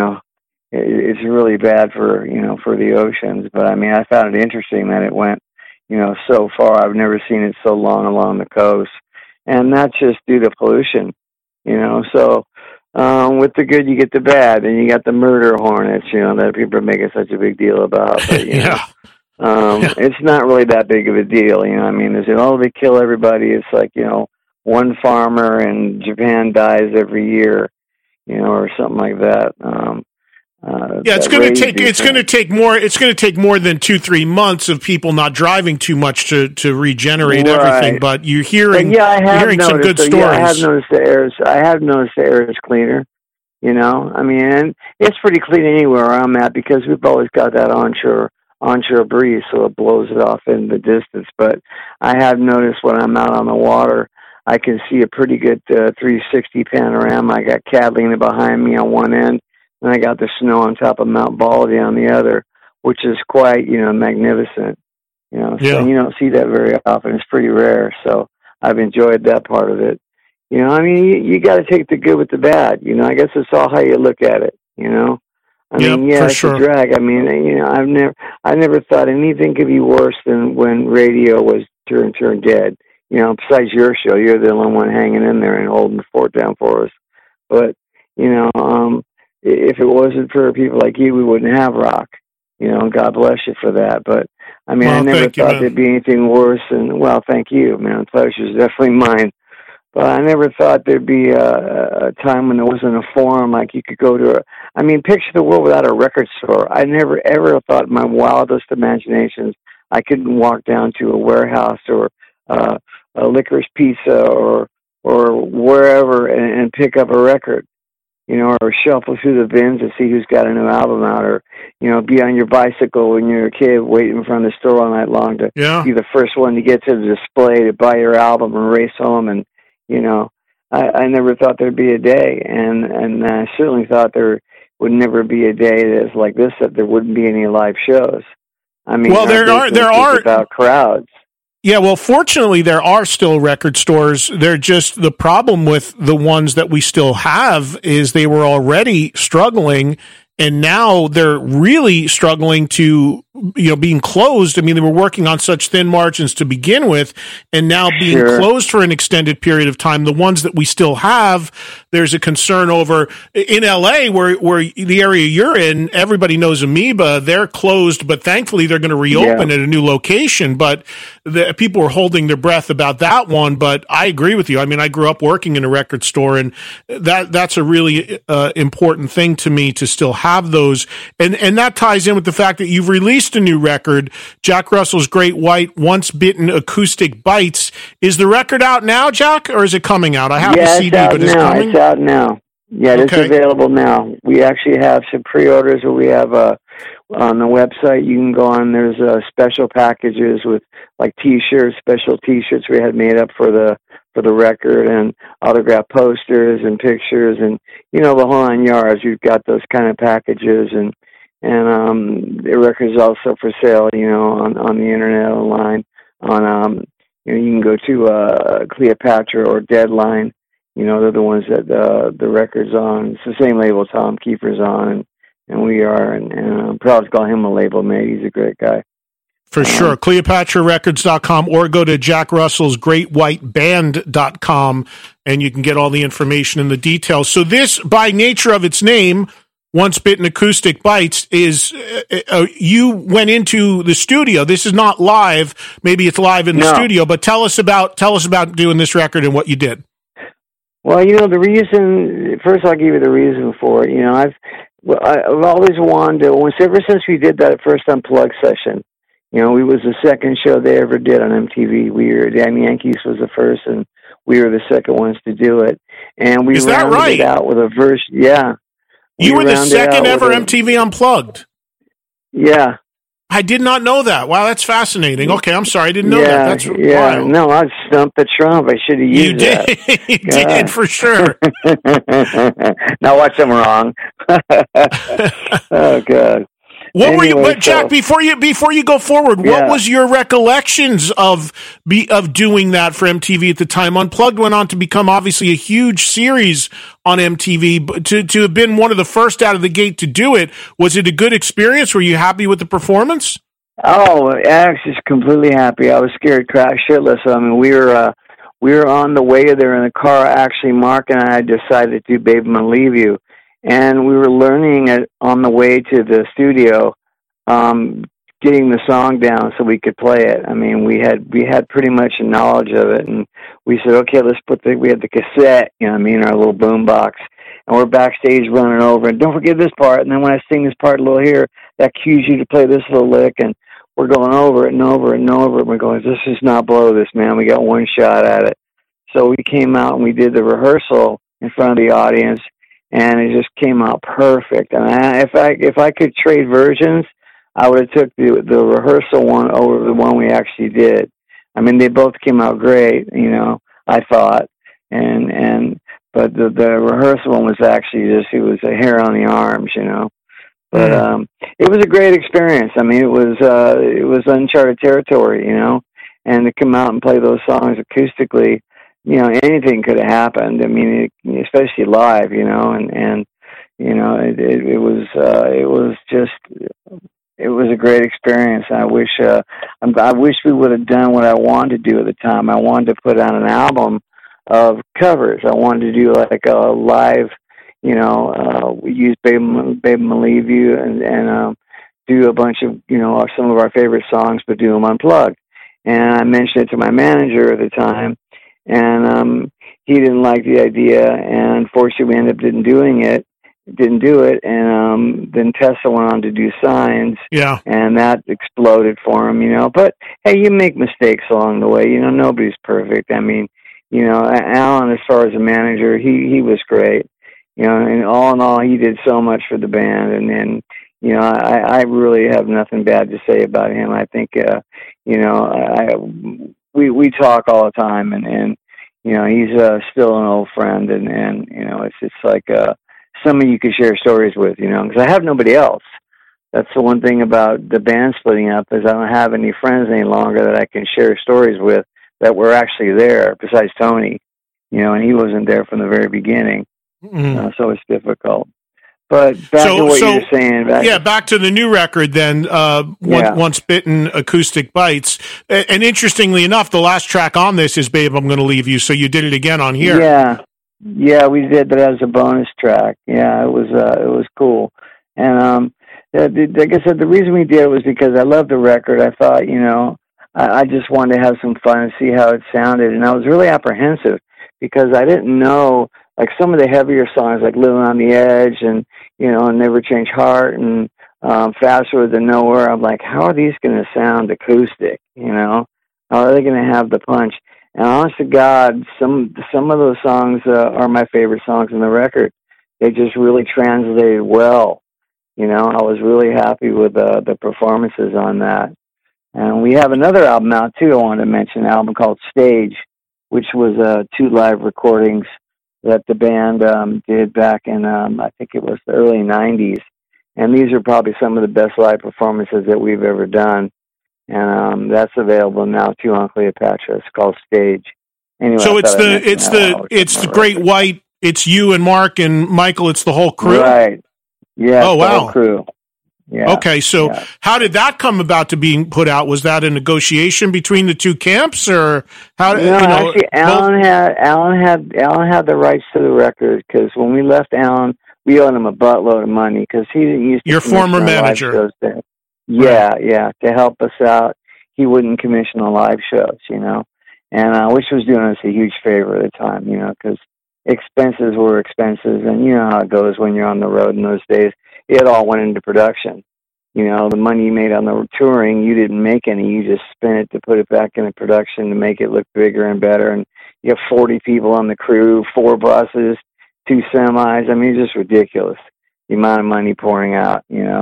it's really bad for, for the oceans. But I mean, I found it interesting that it went, so far. I've never seen it so long along the coast. And that's just due to pollution, So with the good, you get the bad, and you got the murder hornets, that people are making such a big deal about. But, it's not really that big of a deal, I mean, they kill everybody. It's like, one farmer in Japan dies every year, or something like that. It's going to take more than 2-3 months of people not driving too much to regenerate everything. But you're hearing some good stories. Yeah, I have noticed the air is cleaner. I mean, and it's pretty clean anywhere I'm at because we've always got that onshore breeze, so it blows it off in the distance. But I have noticed when I'm out on the water, I can see a pretty good 360 panorama. I got Catalina behind me on one end, and I got the snow on top of Mount Baldy on the other, which is quite, magnificent. So you don't see that very often. It's pretty rare. So I've enjoyed that part of it. I mean, you got to take the good with the bad. I guess it's all how you look at it. I mean, it's a drag. I mean, I never thought anything could be worse than when radio was turned dead. Besides your show, you're the only one hanging in there and holding the fort down for us. But if it wasn't for people like you, we wouldn't have rock, and God bless you for that. But I mean, I never thought there'd be anything worse than, thank you, man. The pleasure's definitely mine. But I never thought there'd be a time when there wasn't a forum like you could go to. Picture the world without a record store. I never ever thought in my wildest imaginations I couldn't walk down to a warehouse or a Licorice Pizza or wherever and pick up a record. Or shuffle through the bins to see who's got a new album out, or, be on your bicycle when you're a kid waiting in front of the store all night long to be the first one to get to the display to buy your album and race home. And, I never thought there'd be a day, and I certainly thought there would never be a day that's like this, that there wouldn't be any live shows. I mean, there are about crowds. Yeah, well, fortunately, there are still record stores. They're just, the problem with the ones that we still have is they were already struggling, And now they're really struggling to, being closed. I mean, they were working on such thin margins to begin with, and now being closed for an extended period of time. The ones that we still have, there's a concern over in LA, where the area you're in. Everybody knows Amoeba. They're closed, but thankfully they're going to reopen at a new location. But the people are holding their breath about that one. But I agree with you. I mean, I grew up working in a record store, and that's a really important thing to me to still have those. And that ties in with the fact that you've released a new record, Jack Russell's Great White Once Bitten Acoustic Bites. Is the record out now, Jack, or is it coming out? I have the CD, but it's coming? It's out now. Yeah, it's available now. We actually have some pre-orders where we have on the website. You can go on. There's special packages with like T-shirts, special T-shirts we had made up for the record, and autograph posters and pictures, and the whole 9 yards. We've got those kind of packages, and the record's also for sale, on the internet online. You can go to Cleopatra or Deadline. They're the ones that the record's on. It's the same label Tom Kiefer's on, and we are, and I'm proud to call him a label mate. He's a great guy. For sure. CleopatraRecords.com, or go to Jack Russell's GreatWhiteBand.com, and you can get all the information and the details. So this, by nature of its name, Once Bitten Acoustic Bites, is you went into the studio. This is not live. Maybe it's live in the studio, but tell us about doing this record and what you did. Well, the reason, first I'll give you the reason for it. I've always wanted to, ever since we did that first Unplugged session, it was the second show they ever did on MTV. Damn Yankees was the first, and we were the second ones to do it. And we rounded it out with a verse. Yeah. You were the second ever MTV Unplugged. Yeah. I did not know that. Wow, that's fascinating. Okay, I'm sorry, I didn't know that. That's wild. No, I stumped the trump. I should have used that. You did, for sure. Now watch, I'm wrong. Oh, God. What were you? But Jack, before you go forward, what was your recollections of doing that for MTV at the time? Unplugged went on to become obviously a huge series on MTV. But to have been one of the first out of the gate to do it, was it a good experience? Were you happy with the performance? Oh, Alex is completely happy. I was scared crack shitless. I mean, we were on the way there in the car. Actually, Mark and I decided to do "Babe, I'm Gonna Leave You." And we were learning it on the way to the studio, getting the song down so we could play it. I mean, we had pretty much a knowledge of it, and we said, okay, let's we had the cassette, our little boom box, and we're backstage running over, and don't forget this part, and then when I sing this part a little here, that cues you to play this little lick, and we're going over it and over it and over it, and we're going, this is not blow this, man, we got one shot at it. So we came out and we did the rehearsal in front of the audience, and it just came out perfect. And if I could trade versions, I would have took the rehearsal one over the one we actually did. I mean, they both came out great, I thought. But the rehearsal one was actually it was a hair on the arms, But it was a great experience. I mean, it was uncharted territory, And to come out and play those songs acoustically, anything could have happened. I mean, especially live, it was a great experience. I wish we would have done what I wanted to do at the time. I wanted to put out an album of covers. I wanted to do like a live, we use "Babe, I'm Gonna Leave You" and do a bunch of some of our favorite songs, but do them unplugged. And I mentioned it to my manager at the time. And he didn't like the idea, and unfortunately we ended up didn't do it, and then Tessa went on to do Signs, and that exploded for him, But hey, you make mistakes along the way, nobody's perfect. I mean, Alan, as far as a manager, he was great, and all in all, he did so much for the band, and I really have nothing bad to say about him. I think, we talk all the time, and he's still an old friend, and it's like somebody you could share stories with, because I have nobody else. That's the one thing about the band splitting up, is I don't have any friends any longer that I can share stories with that were actually there, besides Tony, and he wasn't there from the very beginning, so it's difficult. But back to what you were saying. Back to the new record then, Once Bitten, Acoustic Bites. And interestingly enough, the last track on this is Babe, I'm Gonna Leave You, so you did it again on here. Yeah, we did that as a bonus track. Yeah, it was cool. And like I said, the reason we did it was because I loved the record. I thought, I just wanted to have some fun and see how it sounded. And I was really apprehensive because I didn't know, like some of the heavier songs like Living on the Edge and, Never Change Heart and Faster Than Nowhere. I'm like, how are these going to sound acoustic? How are they going to have the punch? And honest to God, some of those songs are my favorite songs in the record. They just really translated well. I was really happy with the performances on that. And we have another album out, too, I wanted to mention, an album called Stage, which was 2 live recordings that the band did back in, I think it was the early 90s. And these are probably some of the best live performances that we've ever done. And that's available now, too, on Cleopatra. It's called Stage. Anyway, so it's the Great White, it's you and Mark and Michael, it's the whole crew? Right. Yeah, oh, wow. The whole crew. Yeah. Okay, so how did that come about to being put out? Was that a negotiation between the two camps, or how? Actually, Alan had the rights to the record because when we left Alan, we owed him a buttload of money because he used to your former manager. Yeah, to help us out. He wouldn't commission the live shows, and which was doing us a huge favor at the time, because expenses were expenses, and you know how it goes when you're on the road in those days. It all went into production. The money you made on the touring, you didn't make any. You just spent it to put it back into production to make it look bigger and better. And you have 40 people on the crew, 4 buses, 2 semis. I mean, it's just ridiculous, the amount of money pouring out,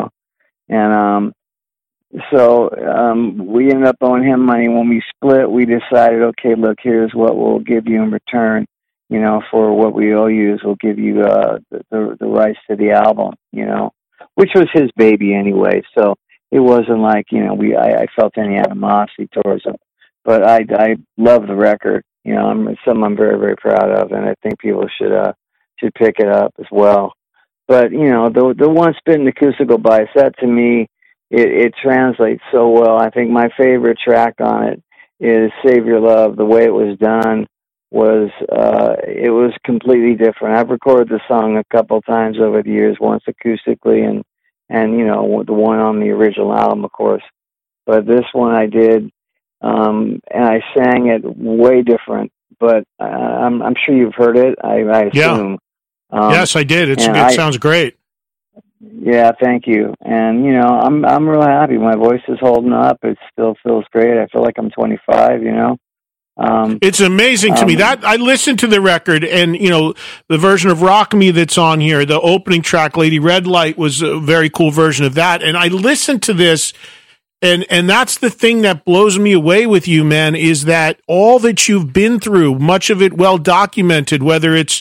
And so we ended up owing him money. When we split, we decided, okay, look, here's what we'll give you in return. For what we owe you is we'll give you the rights to the album, which was his baby anyway. So it wasn't like, I felt any animosity towards him. But I love the record. It's something I'm very, very proud of, and I think people should pick it up as well. But, the Once Bitten Acoustical Bites, that to me, it translates so well. I think my favorite track on it is Save Your Love. The way it was done was it was completely different. I've recorded the song a couple times over the years, once acoustically and the one on the original album, of course. But this one I did, and I sang it way different. But I'm sure you've heard it. I assume. Yeah. Yes, I did. It sounds great. Yeah, thank you. And I'm really happy. My voice is holding up. It still feels great. I feel like I'm 25. It's amazing to me that I listened to the record, and the version of Rock Me that's on here, the opening track, Lady Red Light, was a very cool version of that. And I listened to this, and that's the thing that blows me away with you, man, is that all that you've been through, much of it well documented, whether it's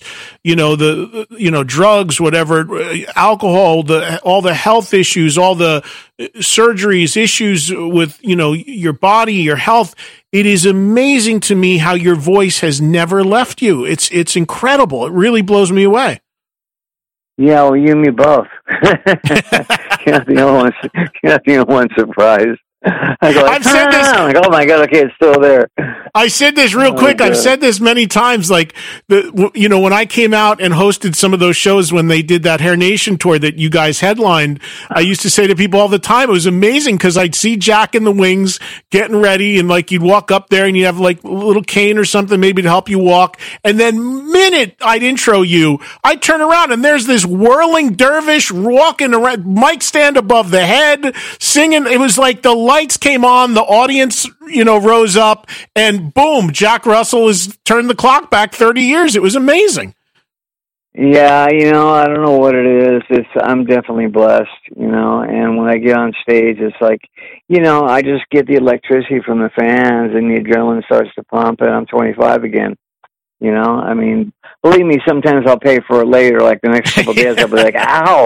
drugs, whatever, alcohol, all the health issues, all the surgeries, issues with your body, your health. It is amazing to me how your voice has never left you. It's incredible. It really blows me away. Yeah, well, you and me both. You're not the only one surprised. I've said this. Like, oh my God! Okay, it's still there. I said this real quick. I've said this many times. Like when I came out and hosted some of those shows when they did that Hair Nation tour that you guys headlined, I used to say to people all the time, it was amazing because I'd see Jack in the Wings getting ready, and like you'd walk up there and you'd have like a little cane or something maybe to help you walk, and then minute I'd intro you, I'd turn around and there's this whirling dervish walking around, mic stand above the head, singing. It was like the lights came on, the audience, rose up, and boom, Jack Russell has turned the clock back 30 years. It was amazing. Yeah, I don't know what it is. I'm definitely blessed, and when I get on stage, it's like, I just get the electricity from the fans and the adrenaline starts to pump and I'm 25 again. I mean, believe me, sometimes I'll pay for it later, like the next couple of days, I'll be like, ow,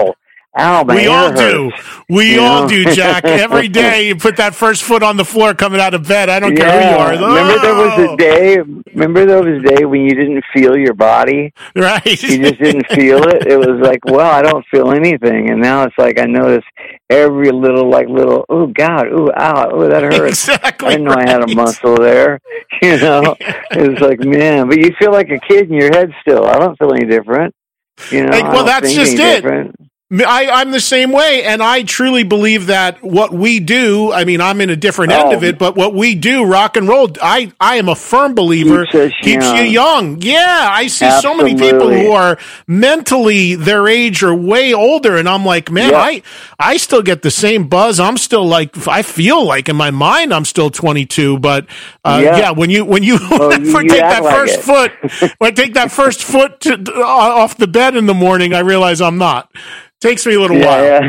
Ow, my We hair all hurts. do. We all do, Jack. Every day you put that first foot on the floor coming out of bed. I don't care who you are. Remember there was a day when you didn't feel your body? Right. You just didn't feel it. It was like, well, I don't feel anything. And now it's like I notice every little, oh, God, ooh, ow, oh, that hurts. Exactly. I didn't know I had a muscle there. It's like, man, but you feel like a kid in your head still. I don't feel any different. Well, that's just it. Different. I'm the same way, and I truly believe that what we do, I mean, I'm in a different end of it, but what we do, rock and roll, I am a firm believer, keeps you young. Yeah, I see so many people who are mentally their age or way older, and I'm like, man, I still get the same buzz. I'm still like, I feel like in my mind I'm still 22, but when you take that first foot off the bed in the morning, I realize I'm not. Takes me a little while.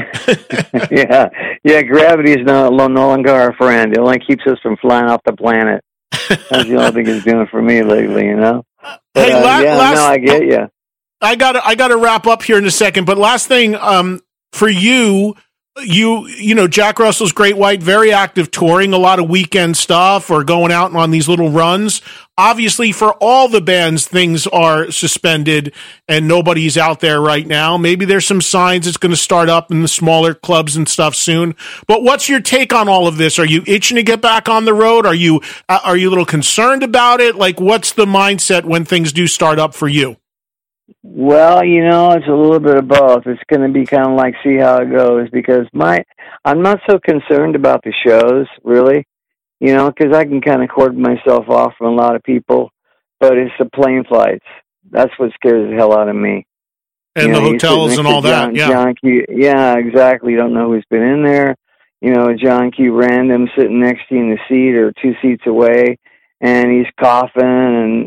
Yeah. Gravity is no longer our friend. It only keeps us from flying off the planet. That's the only thing it's doing for me lately, But, hey, I get you. I gotta wrap up here in a second, but last thing, for you, Jack Russell's Great White, very active touring, a lot of weekend stuff or going out on these little runs. Obviously, for all the bands, things are suspended and nobody's out there right now. Maybe there's some signs it's going to start up in the smaller clubs and stuff soon. But what's your take on all of this? Are you itching to get back on the road? Are you a little concerned about it? Like, what's the mindset when things do start up for you? Well, it's a little bit of both. It's going to be kind of like see how it goes because I'm not so concerned about the shows, really, because I can kind of cordon myself off from a lot of people, but it's the plane flights. That's what scares the hell out of me. And the hotels and all that, John Q, yeah, exactly. You don't know who's been in there. John Q. Random sitting next to you in the seat or 2 seats away, and he's coughing, and,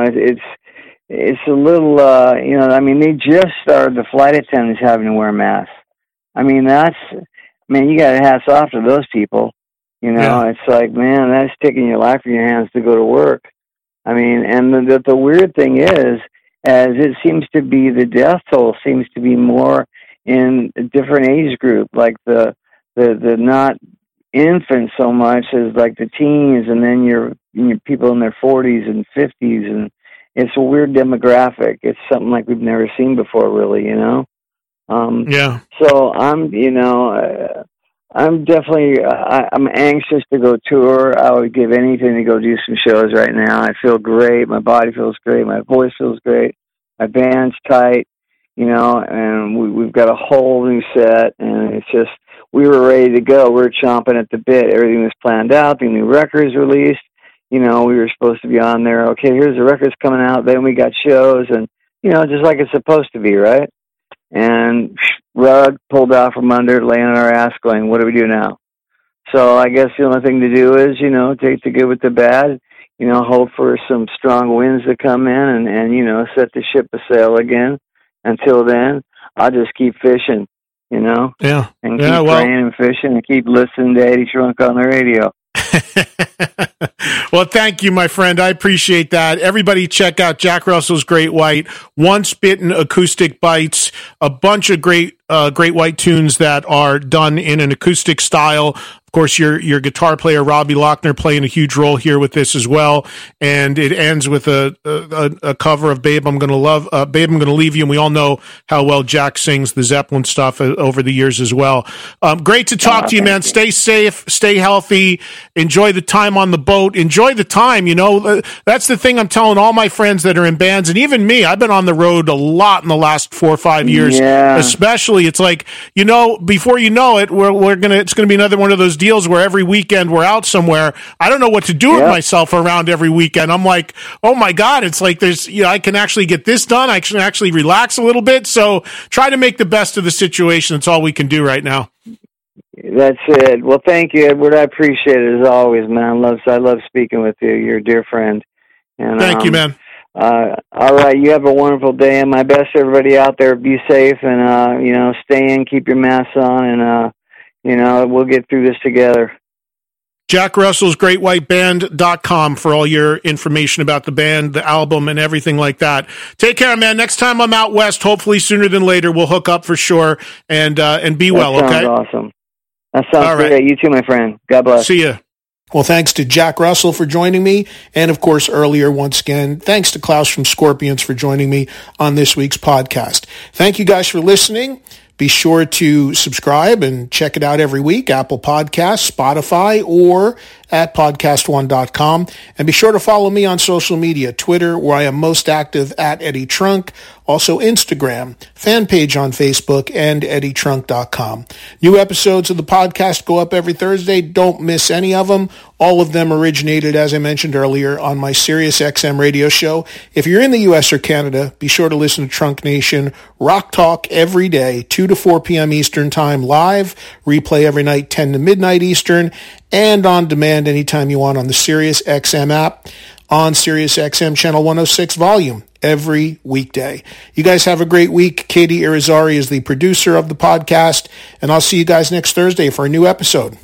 it's a little, they just started the flight attendants having to wear masks. I mean, you got to hats off to those people. It's like, man, that's taking your life in your hands to go to work. I mean, and the weird thing is, as it seems to be, the death toll seems to be more in a different age group, like the not infants so much as like the teens, and then your people in their 40s and 50s, and it's a weird demographic. It's something like we've never seen before, really, So I'm definitely, I'm anxious to go tour. I would give anything to go do some shows right now. I feel great. My body feels great. My voice feels great. My band's tight, and we've got a whole new set, and it's just, we were ready to go. We were chomping at the bit. Everything was planned out. The new record's released. We were supposed to be on there. Okay, here's the records coming out. Then we got shows, and, just like it's supposed to be, right? And rug pulled out from under, laying on our ass going, what do we do now? So I guess the only thing to do is, take the good with the bad, hope for some strong winds to come in and set the ship a sail again. Until then, I'll just keep fishing, and keep praying and fishing and keep listening to Eddie Trunk on the radio. Well, thank you, my friend. I appreciate that. Everybody check out Jack Russell's Great White, Once Bitten Acoustic Bites, a bunch of great White tunes that are done in an acoustic style. Of course, your guitar player, Robbie Lochner, playing a huge role here with this as well. And it ends with a cover of Babe, I'm Gonna Leave You. And we all know how well Jack sings the Zeppelin stuff over the years as well. Great to talk to you, man. Stay safe, stay healthy, enjoy the time on the boat, enjoy the time, that's the thing I'm telling all my friends that are in bands, and even me. I've been on the road a lot in the last 4 or 5 years, especially. It's like, before you know it, it's gonna be another one of those deals where every weekend we're out somewhere. I don't know what to do with myself around every weekend. I'm like, oh my God, it's like there's, I can actually get this done. I can actually relax a little bit. So try to make the best of the situation. That's all we can do right now. That's it. Well, thank you, Edward. I appreciate it as always, man. I love speaking with you. You're a dear friend. And thank you, man. All right. You have a wonderful day, and my best to everybody out there. Be safe and, stay in, keep your masks on, and, we'll get through this together. Jack Russell's GreatWhiteBand.com for all your information about the band, the album, and everything like that. Take care, man. Next time I'm out west, hopefully sooner than later, we'll hook up for sure, and be well, okay? That sounds awesome. That sounds all great. right. You too, my friend. God bless. See ya. Well, thanks to Jack Russell for joining me. And of course, earlier, once again, thanks to Klaus from Scorpions for joining me on this week's podcast. Thank you guys for listening. Be sure to subscribe and check it out every week, Apple Podcasts, Spotify, or at podcast1.com. And be sure to follow me on social media, Twitter, where I am most active at Eddie Trunk, also Instagram, fan page on Facebook, and eddietrunk.com. New episodes of the podcast go up every Thursday. Don't miss any of them. All of them originated, as I mentioned earlier, on my Sirius XM radio show. If you're in the U.S. or Canada, be sure to listen to Trunk Nation Rock Talk every day, 2 to 4 p.m. Eastern Time live, replay every night 10 to midnight Eastern, and on demand anytime you want on the Sirius XM app, on Sirius XM Channel 106 Volume every weekday. You guys have a great week. Katie Irizarry is the producer of the podcast, and I'll see you guys next Thursday for a new episode.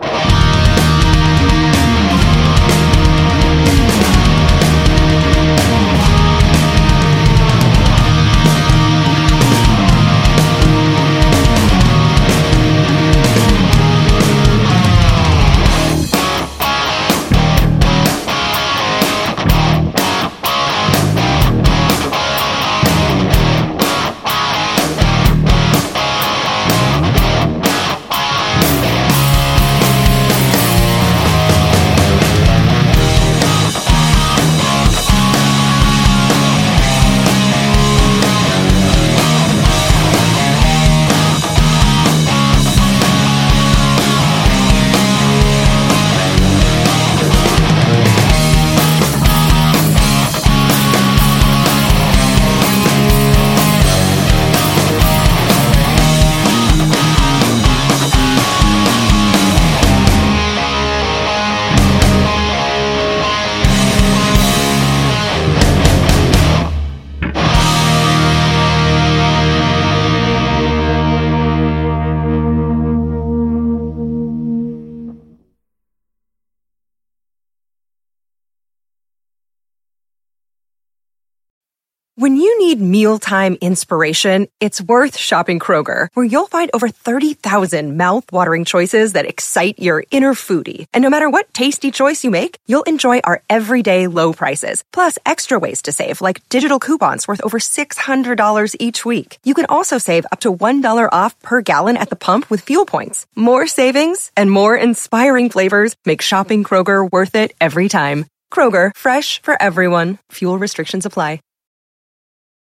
When you need mealtime inspiration, it's worth shopping Kroger, where you'll find over 30,000 mouth-watering choices that excite your inner foodie. And no matter what tasty choice you make, you'll enjoy our everyday low prices, plus extra ways to save, like digital coupons worth over $600 each week. You can also save up to $1 off per gallon at the pump with fuel points. More savings and more inspiring flavors make shopping Kroger worth it every time. Kroger, fresh for everyone. Fuel restrictions apply.